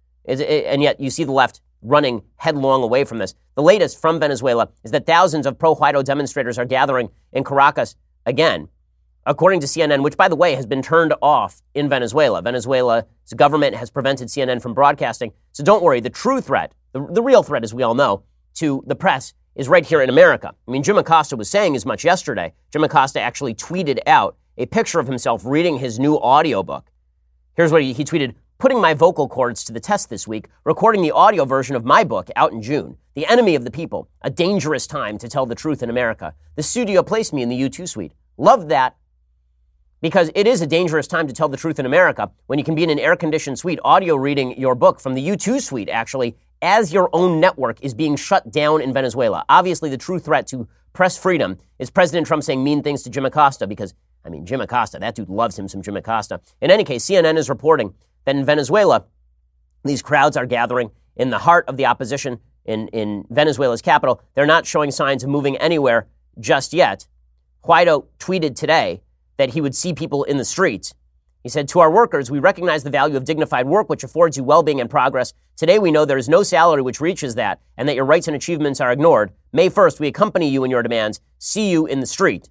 And yet you see the left running headlong away from this. The latest from Venezuela is that thousands of pro-Guaido demonstrators are gathering in Caracas again, according to C N N, which, by the way, has been turned off in Venezuela. Venezuela's government has prevented C N N from broadcasting. So don't worry, the true threat, the, the real threat, as we all know, to the press is right here in America. I mean, Jim Acosta was saying as much yesterday. Jim Acosta actually tweeted out a picture of himself reading his new audiobook. Here's what he, he tweeted: putting my vocal cords to the test this week, recording the audio version of my book out in June. The Enemy of the People, a dangerous time to tell the truth in America. The studio placed me in the U two suite. Loved that, because it is a dangerous time to tell the truth in America when you can be in an air-conditioned suite, audio reading your book from the U two suite, actually, as your own network is being shut down in Venezuela. Obviously, the true threat to press freedom is President Trump saying mean things to Jim Acosta, because, I mean, Jim Acosta, that dude loves him some Jim Acosta. In any case, C N N is reporting that in Venezuela, these crowds are gathering in the heart of the opposition in, in Venezuela's capital. They're not showing signs of moving anywhere just yet. Guaido tweeted today that he would see people in the streets. He said, to our workers, we recognize the value of dignified work, which affords you well-being and progress. Today, we know there is no salary which reaches that, and that your rights and achievements are ignored. May first, we accompany you in your demands. See you in the street.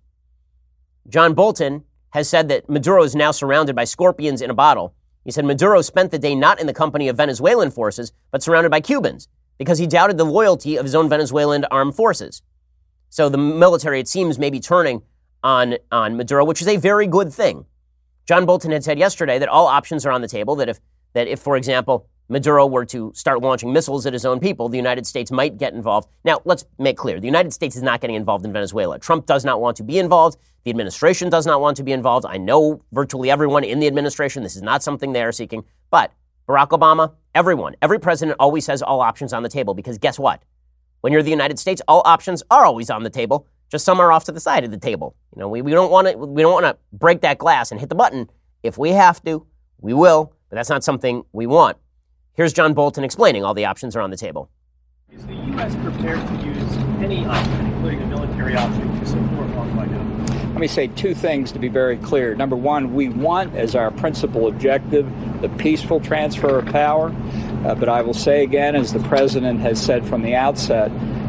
John Bolton has said that Maduro is now surrounded by scorpions in a bottle. He said Maduro spent the day not in the company of Venezuelan forces, but surrounded by Cubans, because he doubted the loyalty of his own Venezuelan armed forces. So the military, it seems, may be turning on, on Maduro, which is a very good thing. John Bolton had said yesterday that all options are on the table, that if, that if, for example, Maduro were to start launching missiles at his own people, the United States might get involved. Now, let's make clear, the United States is not getting involved in Venezuela. Trump does not want to be involved. The administration does not want to be involved. I know virtually everyone in the administration, this is not something they are seeking. But Barack Obama, everyone, every president always says all options on the table, because guess what? When you're the United States, all options are always on the table. Just some are off to the side of the table. You know, we, we don't want to we don't want to break that glass and hit the button. If we have to, we will, but that's not something we want. Here's John Bolton explaining all the options are on the table. Is the U S prepared to use any option, including a military option, to support Juan Guaido? Let me say two things to be very clear. Number one, we want as our principal objective the peaceful transfer of power. Uh, but I will say again, as the president has said from the outset,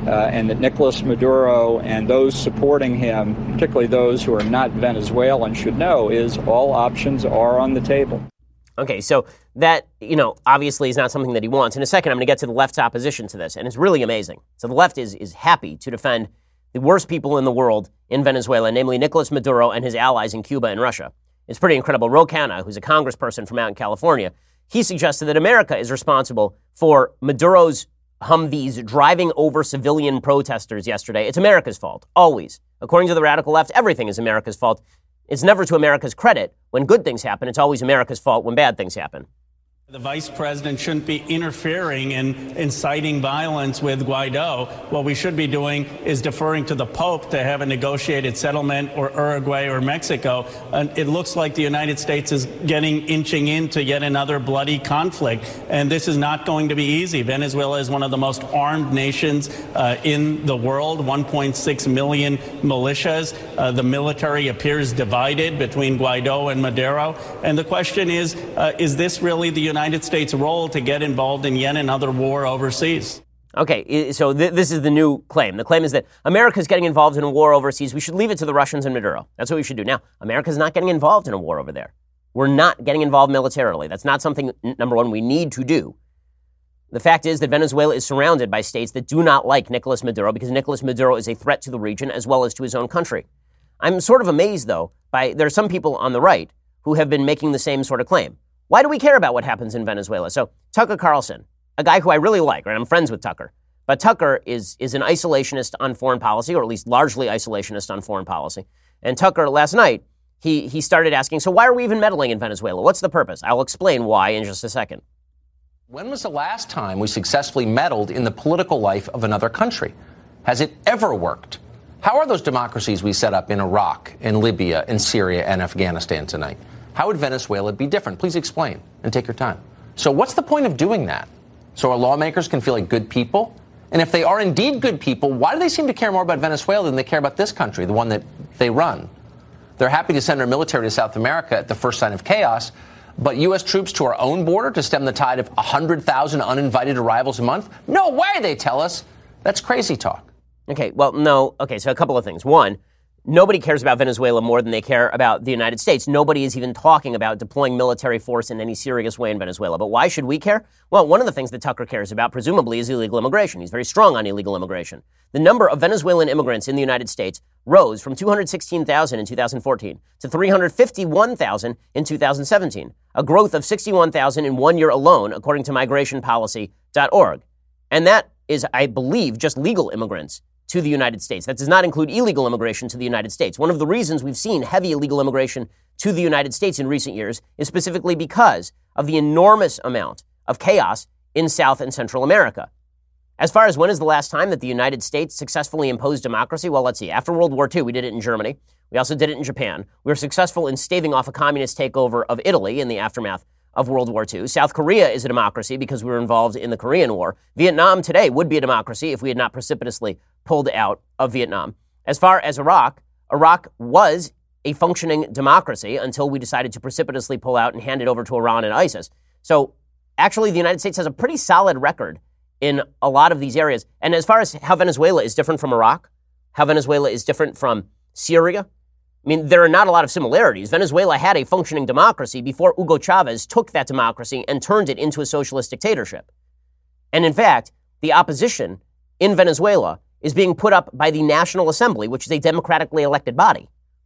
uh, and that Nicolas Maduro and those supporting him, particularly those who are not Venezuelan, should know is all options are on the table. Okay, so that, you know, obviously is not something that he wants. In a second, I'm going to get to the left's opposition to this, and it's really amazing. So the left is is happy to defend the worst people in the world in Venezuela, namely Nicolas Maduro and his allies in Cuba and Russia. It's pretty incredible. Ro Khanna, who's a congressperson from out in California, he suggested that America is responsible for Maduro's Humvees driving over civilian protesters yesterday. It's America's fault, always. According to the radical left, everything is America's fault. It's never to America's credit when good things happen. It's always America's fault when bad things happen. The vice president shouldn't be interfering and inciting violence with Guaido. What we should be doing is deferring to the Pope to have a negotiated settlement, or Uruguay or Mexico. And it looks like the United States is getting inching into yet another bloody conflict. And this is not going to be easy. Venezuela is one of the most armed nations uh, in the world, one point six million militias. Uh, the military appears divided between Guaido and Maduro. And the question is, uh, is this really the United United States' role to get involved in yet another war overseas? Okay, so th- this is the new claim. The claim is that America's getting involved in a war overseas. We should leave it to the Russians and Maduro. That's what we should do. Now, America's not getting involved in a war over there. We're not getting involved militarily. That's not something, number one, we need to do. The fact is that Venezuela is surrounded by states that do not like Nicolas Maduro because Nicolas Maduro is a threat to the region as well as to his own country. I'm sort of amazed, though, by there are some people on the right who have been making the same sort of claim. Why do we care about what happens in Venezuela? So Tucker Carlson, a guy who I really like, right? I'm friends with Tucker. But Tucker is is an isolationist on foreign policy, or at least largely isolationist on foreign policy. And Tucker, last night, he he started asking, so why are we even meddling in Venezuela? What's the purpose? I'll explain why in just a second. When was the last time we successfully meddled in the political life of another country? Has it ever worked? How are those democracies we set up in Iraq, in Libya, in Syria, and Afghanistan tonight? How would Venezuela be different? Please explain and take your time. So what's the point of doing that? So our lawmakers can feel like good people? And if they are indeed good people, why do they seem to care more about Venezuela than they care about this country, the one that they run? They're happy to send our military to South America at the first sign of chaos, but U S troops to our own border to stem the tide of one hundred thousand uninvited arrivals a month? No way, they tell us. That's crazy talk. Okay, well, no. Okay, so a couple of things. One, nobody cares about Venezuela more than they care about the United States. Nobody is even talking about deploying military force in any serious way in Venezuela. But why should we care? Well, one of the things that Tucker cares about, presumably, is illegal immigration. He's very strong on illegal immigration. The number of Venezuelan immigrants in the United States rose from two hundred sixteen thousand in two thousand fourteen to three hundred fifty-one thousand in two thousand seventeen, a growth of sixty-one thousand in one year alone, according to migration policy dot org. And that is, I believe, just legal immigrants to the United States. That does not include illegal immigration to the United States. One of the reasons we've seen heavy illegal immigration to the United States in recent years is specifically because of the enormous amount of chaos in South and Central America. As far as when is the last time that the United States successfully imposed democracy? Well, let's see. After World War Two, we did it in Germany. We also did it in Japan. We were successful in staving off a communist takeover of Italy in the aftermath of World War Two. South Korea is a democracy because we were involved in the Korean War. Vietnam today would be a democracy if we had not precipitously pulled out of Vietnam. As far as Iraq, Iraq was a functioning democracy until we decided to precipitously pull out and hand it over to Iran and ISIS. So actually, the United States has a pretty solid record in a lot of these areas. And as far as how Venezuela is different from Iraq, how Venezuela is different from Syria, I mean, there are not a lot of similarities. Venezuela had a functioning democracy before Hugo Chavez took that democracy and turned it into a socialist dictatorship. And in fact, the opposition in Venezuela is being put up by the National Assembly, which is a democratically elected body.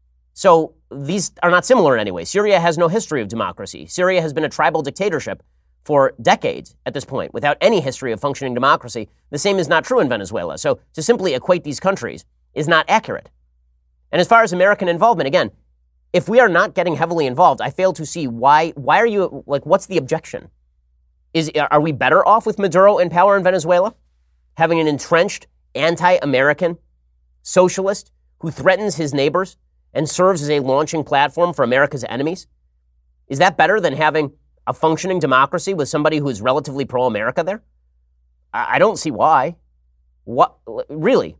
So these are not similar in any way. Syria has no history of democracy. Syria has been a tribal dictatorship for decades at this point, without any history of functioning democracy. The same is not true in Venezuela. So to simply equate these countries is not accurate. And as far as American involvement, again, if we are not getting heavily involved, I fail to see why, why are you, like, what's the objection? Is, are we better off with Maduro in power in Venezuela? Having an entrenched anti-American socialist who threatens his neighbors and serves as a launching platform for America's enemies? Is that better than having a functioning democracy with somebody who is relatively pro-America there? I, I don't see why. What, really?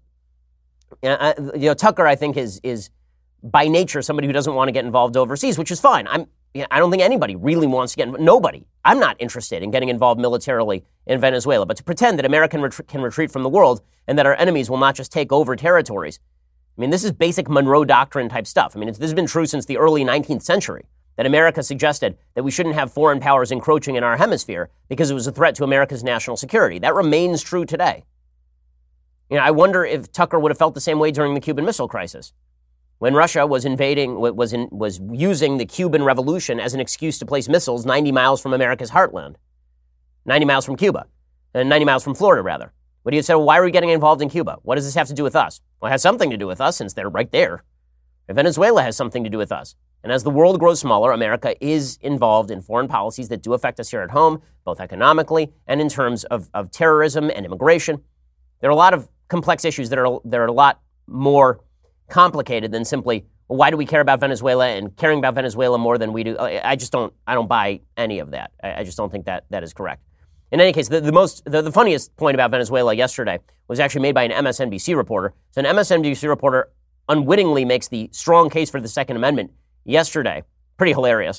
Uh, you know, Tucker, I think, is is by nature somebody who doesn't want to get involved overseas, which is fine. I'm yeah, I don't think anybody really wants to get, nobody, I'm not interested in getting involved militarily in Venezuela, but to pretend that America ret- can retreat from the world and that our enemies will not just take over territories. I mean, this is basic Monroe Doctrine type stuff. I mean, it's, this has been true since the early nineteenth century, that America suggested that we shouldn't have foreign powers encroaching in our hemisphere because it was a threat to America's national security. That remains true today. You know, I wonder if Tucker would have felt the same way during the Cuban Missile Crisis, when Russia was invading, was in, was using the Cuban Revolution as an excuse to place missiles ninety miles from America's heartland, ninety miles from Cuba, and ninety miles from Florida, rather. But he had said, well, why are we getting involved in Cuba? What does this have to do with us? Well, it has something to do with us since they're right there. And Venezuela has something to do with us. And as the world grows smaller, America is involved in foreign policies that do affect us here at home, both economically and in terms of, of terrorism and immigration. There are a lot of complex issues that are, that are a lot more complicated than simply, well, why do we care about Venezuela and caring about Venezuela more than we do? I just don't, I don't buy any of that. I, I just don't think that that is correct. In any case, the, the most, the, the funniest point about Venezuela yesterday was actually made by an M S N B C reporter. So an M S N B C reporter unwittingly makes the strong case for the Second Amendment yesterday. Pretty hilarious.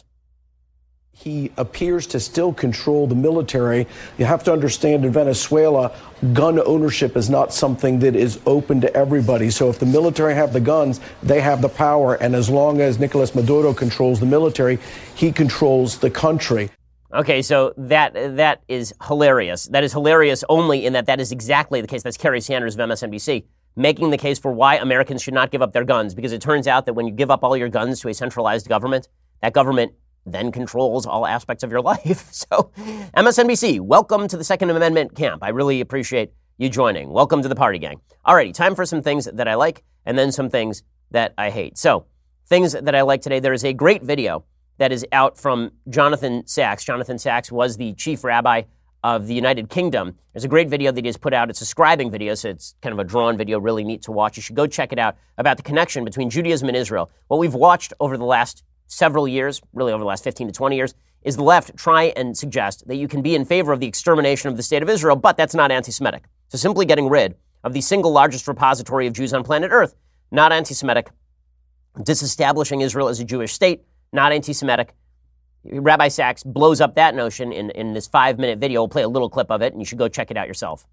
He appears to still control the military. You have to understand, in Venezuela, gun ownership is not something that is open to everybody. So if the military have the guns, they have the power. And as long as Nicolas Maduro controls the military, he controls the country. Okay, so that that is hilarious. That is hilarious only in that that is exactly the case. That's Kerry Sanders of M S N B C making the case for why Americans should not give up their guns, because it turns out that when you give up all your guns to a centralized government, that government then controls all aspects of your life. So, M S N B C, welcome to the Second Amendment camp. I really appreciate you joining. Welcome to the party gang. Alrighty, time for some things that I like and then some things that I hate. So, things that I like today, there is a great video that is out from Jonathan Sacks. Jonathan Sacks was the chief rabbi of the United Kingdom. There's a great video that he has put out. It's a scribing video, so it's kind of a drawn video, really neat to watch. You should go check it out, about the connection between Judaism and Israel. What we've watched over the last several years, really over the last fifteen to twenty years, is the left try and suggest that you can be in favor of the extermination of the state of Israel, but that's not anti-Semitic. So simply getting rid of the single largest repository of Jews on planet Earth, not anti-Semitic. Disestablishing Israel as a Jewish state, not anti-Semitic. Rabbi Sacks blows up that notion in, in this five-minute video. We'll play a little clip of it, and you should go check it out yourself.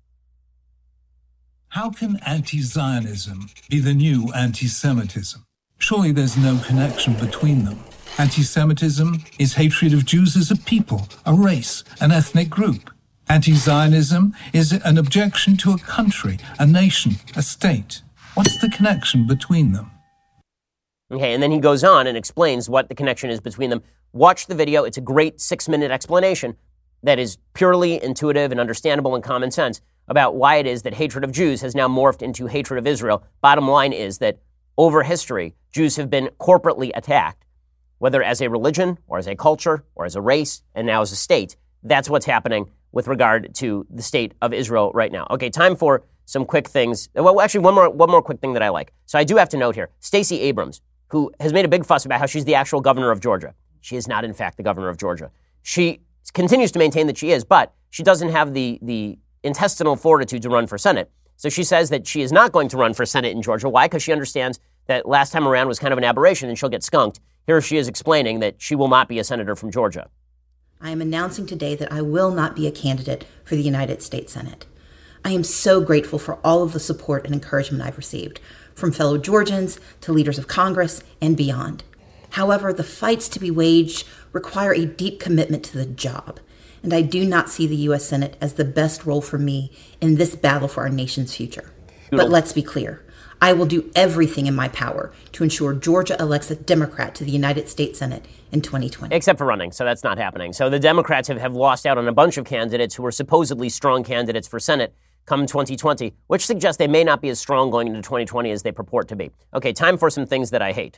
How can anti-Zionism be the new anti-Semitism? Surely there's no connection between them. Anti-Semitism is hatred of Jews as a people, a race, an ethnic group. Anti-Zionism is an objection to a country, a nation, a state. What's the connection between them? Okay, and then he goes on and explains what the connection is between them. Watch the video. It's a great six-minute explanation that is purely intuitive and understandable and common sense about why it is that hatred of Jews has now morphed into hatred of Israel. Bottom line is that over history, Jews have been corporately attacked, whether as a religion or as a culture or as a race and now as a state. That's what's happening with regard to the state of Israel right now. Okay, time for some quick things. Well, actually, one more one more quick thing that I like. So I do have to note here, Stacey Abrams, who has made a big fuss about how she's the actual governor of Georgia. She is not, in fact, the governor of Georgia. She continues to maintain that she is, but she doesn't have the, the intestinal fortitude to run for Senate. So she says that she is not going to run for Senate in Georgia. Why? Because she understands that last time around was kind of an aberration and she'll get skunked. Here she is explaining that she will not be a senator from Georgia. I am announcing today that I will not be a candidate for the United States Senate. I am so grateful for all of the support and encouragement I've received, from fellow Georgians to leaders of Congress and beyond. However, the fights to be waged require a deep commitment to the job, and I do not see the U S Senate as the best role for me in this battle for our nation's future. But let's be clear. I will do everything in my power to ensure Georgia elects a Democrat to the United States Senate in twenty twenty. Except for running, so that's not happening. So the Democrats have, have lost out on a bunch of candidates who were supposedly strong candidates for Senate come twenty twenty, which suggests they may not be as strong going into twenty twenty as they purport to be. Okay, time for some things that I hate.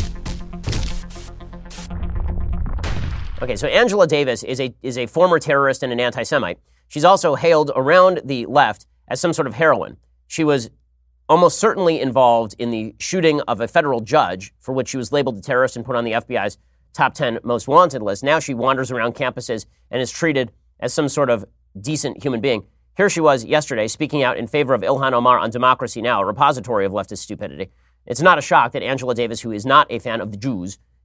Okay, so Angela Davis is a is a former terrorist and an anti-Semite. She's also hailed around the left as some sort of heroine. She was almost certainly involved in the shooting of a federal judge, for which she was labeled a terrorist and put on the F B I's top ten most wanted list. Now she wanders around campuses and is treated as some sort of decent human being. Here she was yesterday speaking out in favor of Ilhan Omar on Democracy Now!, a repository of leftist stupidity. It's not a shock that Angela Davis, who is not a fan of the Jews,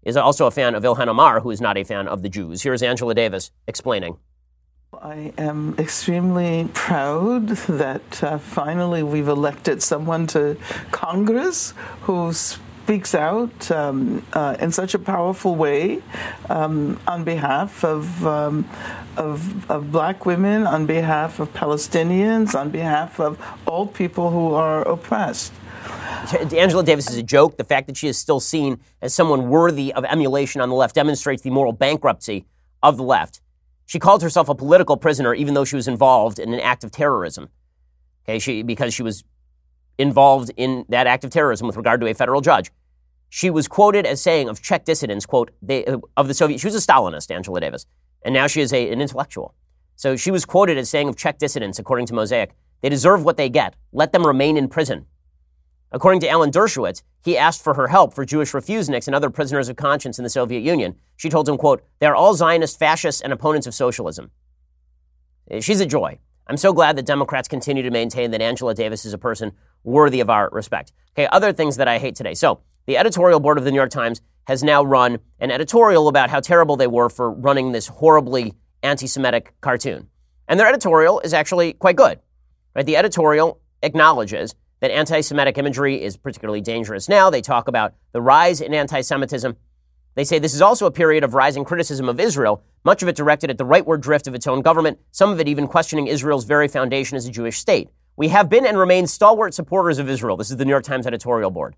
is also a fan of Ilhan Omar, who is not a fan of the Jews. Here's Angela Davis explaining. I am extremely proud that uh, finally we've elected someone to Congress who speaks out um, uh, in such a powerful way um, on behalf of, um, of of black women, on behalf of Palestinians, on behalf of all people who are oppressed. Angela Davis is a joke. The fact that she is still seen as someone worthy of emulation on the left demonstrates the moral bankruptcy of the left. She called herself a political prisoner even though she was involved in an act of terrorism. Okay, she because she was involved in that act of terrorism with regard to a federal judge. She was quoted as saying of Czech dissidents, quote, they, uh, of the Soviet, she was a Stalinist, Angela Davis, and now she is a, an intellectual. So she was quoted as saying of Czech dissidents, according to Mosaic, they deserve what they get. Let them remain in prison. According to Alan Dershowitz, he asked for her help for Jewish refuseniks and other prisoners of conscience in the Soviet Union. She told him, quote, they are all Zionist fascists and opponents of socialism. She's a joy. I'm so glad that Democrats continue to maintain that Angela Davis is a person worthy of our respect. Okay, other things that I hate today. So the editorial board of the New York Times has now run an editorial about how terrible they were for running this horribly anti-Semitic cartoon. And their editorial is actually quite good. Right? The editorial acknowledges that anti-Semitic imagery is particularly dangerous now. They talk about the rise in anti-Semitism. They say this is also a period of rising criticism of Israel, much of it directed at the rightward drift of its own government, some of it even questioning Israel's very foundation as a Jewish state. We have been and remain stalwart supporters of Israel. This is the New York Times editorial board.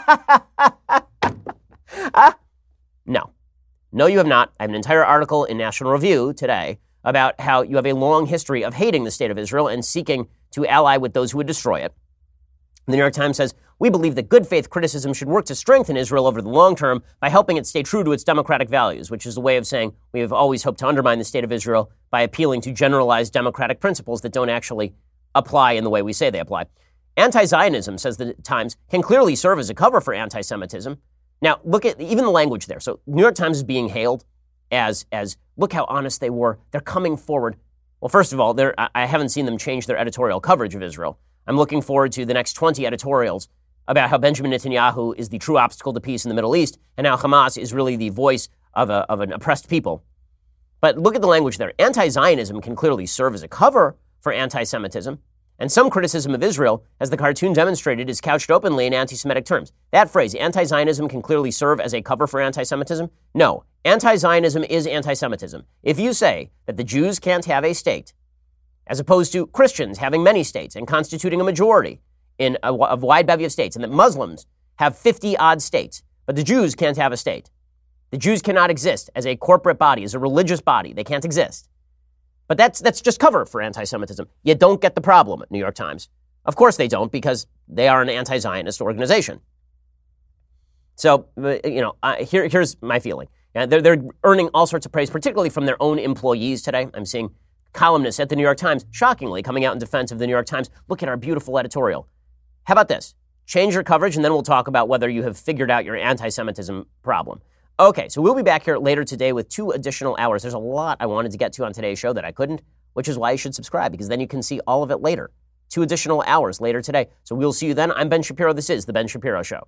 ah, no. No, you have not. I have an entire article in National Review today about how you have a long history of hating the state of Israel and seeking to ally with those who would destroy it. The New York Times says, we believe that good faith criticism should work to strengthen Israel over the long term by helping it stay true to its democratic values, which is a way of saying we have always hoped to undermine the state of Israel by appealing to generalized democratic principles that don't actually apply in the way we say they apply. Anti-Zionism, says the Times, can clearly serve as a cover for anti-Semitism. Now, look at even the language there. So New York Times is being hailed as, as look how honest they were. They're coming forward. Well, first of all, I haven't seen them change their editorial coverage of Israel. I'm looking forward to the next twenty editorials about how Benjamin Netanyahu is the true obstacle to peace in the Middle East and how Hamas is really the voice of, a, of an oppressed people. But look at the language there. Anti-Zionism can clearly serve as a cover for anti-Semitism, and some criticism of Israel, as the cartoon demonstrated, is couched openly in anti-Semitic terms. That phrase, anti-Zionism can clearly serve as a cover for anti-Semitism? No. Anti-Zionism is anti-Semitism. If you say that the Jews can't have a state, as opposed to Christians having many states and constituting a majority in a, a wide bevy of states, and that Muslims have fifty-odd states, but the Jews can't have a state. The Jews cannot exist as a corporate body, as a religious body. They can't exist. But that's that's just cover for anti-Semitism. You don't get the problem at New York Times. Of course they don't, because they are an anti-Zionist organization. So, you know, uh, here, here's my feeling. Uh, they're, they're earning all sorts of praise, particularly from their own employees today. I'm seeing columnists at the New York Times, shockingly, coming out in defense of the New York Times. Look at our beautiful editorial. How about this? Change your coverage, and then we'll talk about whether you have figured out your anti-Semitism problem. Okay, so we'll be back here later today with two additional hours. There's a lot I wanted to get to on today's show that I couldn't, which is why you should subscribe, because then you can see all of it later. Two additional hours later today. So we'll see you then. I'm Ben Shapiro. This is The Ben Shapiro Show.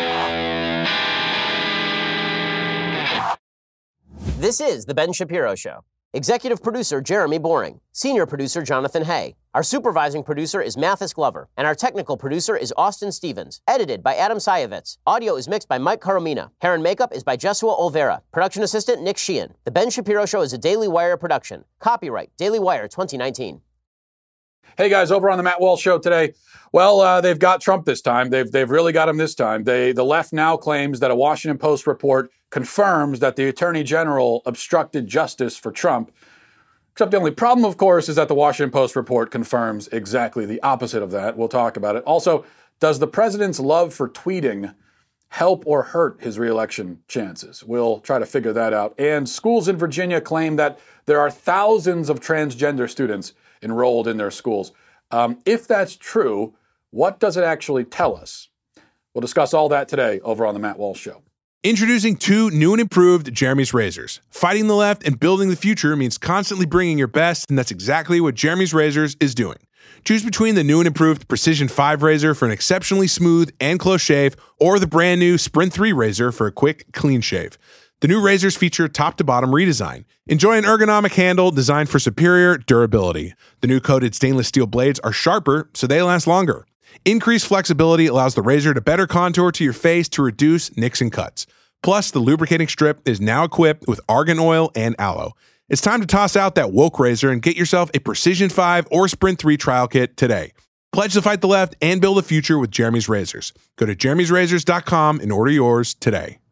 This is The Ben Shapiro Show. Executive producer Jeremy Boring. Senior producer Jonathan Hay. Our supervising producer is Mathis Glover. And our technical producer is Austin Stevens. Edited by Adam Sayevitz. Audio is mixed by Mike Coromina. Hair and makeup is by Jesua Olvera. Production assistant Nick Sheehan. The Ben Shapiro Show is a Daily Wire production. Copyright Daily Wire twenty nineteen. Hey guys, over on the Matt Walsh Show today. Well, uh, they've got Trump this time. They've they've really got him this time. They the left now claims that a Washington Post report confirms that the Attorney General obstructed justice for Trump. Except the only problem, of course, is that the Washington Post report confirms exactly the opposite of that. We'll talk about it. Also, does the president's love for tweeting help or hurt his reelection chances? We'll try to figure that out. And schools in Virginia claim that there are thousands of transgender students enrolled in their schools. Um, if that's true, what does it actually tell us? We'll discuss all that today over on the Matt Walsh Show. Introducing two new and improved Jeremy's Razors. Fighting the left and building the future means constantly bringing your best, and that's exactly what Jeremy's Razors is doing. Choose between the new and improved Precision five razor for an exceptionally smooth and close shave, or the brand new Sprint three razor for a quick, clean shave. The new razors feature top-to-bottom redesign. Enjoy an ergonomic handle designed for superior durability. The new coated stainless steel blades are sharper, so they last longer. Increased flexibility allows the razor to better contour to your face to reduce nicks and cuts. Plus, the lubricating strip is now equipped with argan oil and aloe. It's time to toss out that woke razor and get yourself a Precision five or Sprint three trial kit today. Pledge to fight the left and build a future with Jeremy's Razors. Go to jeremy's razors dot com and order yours today.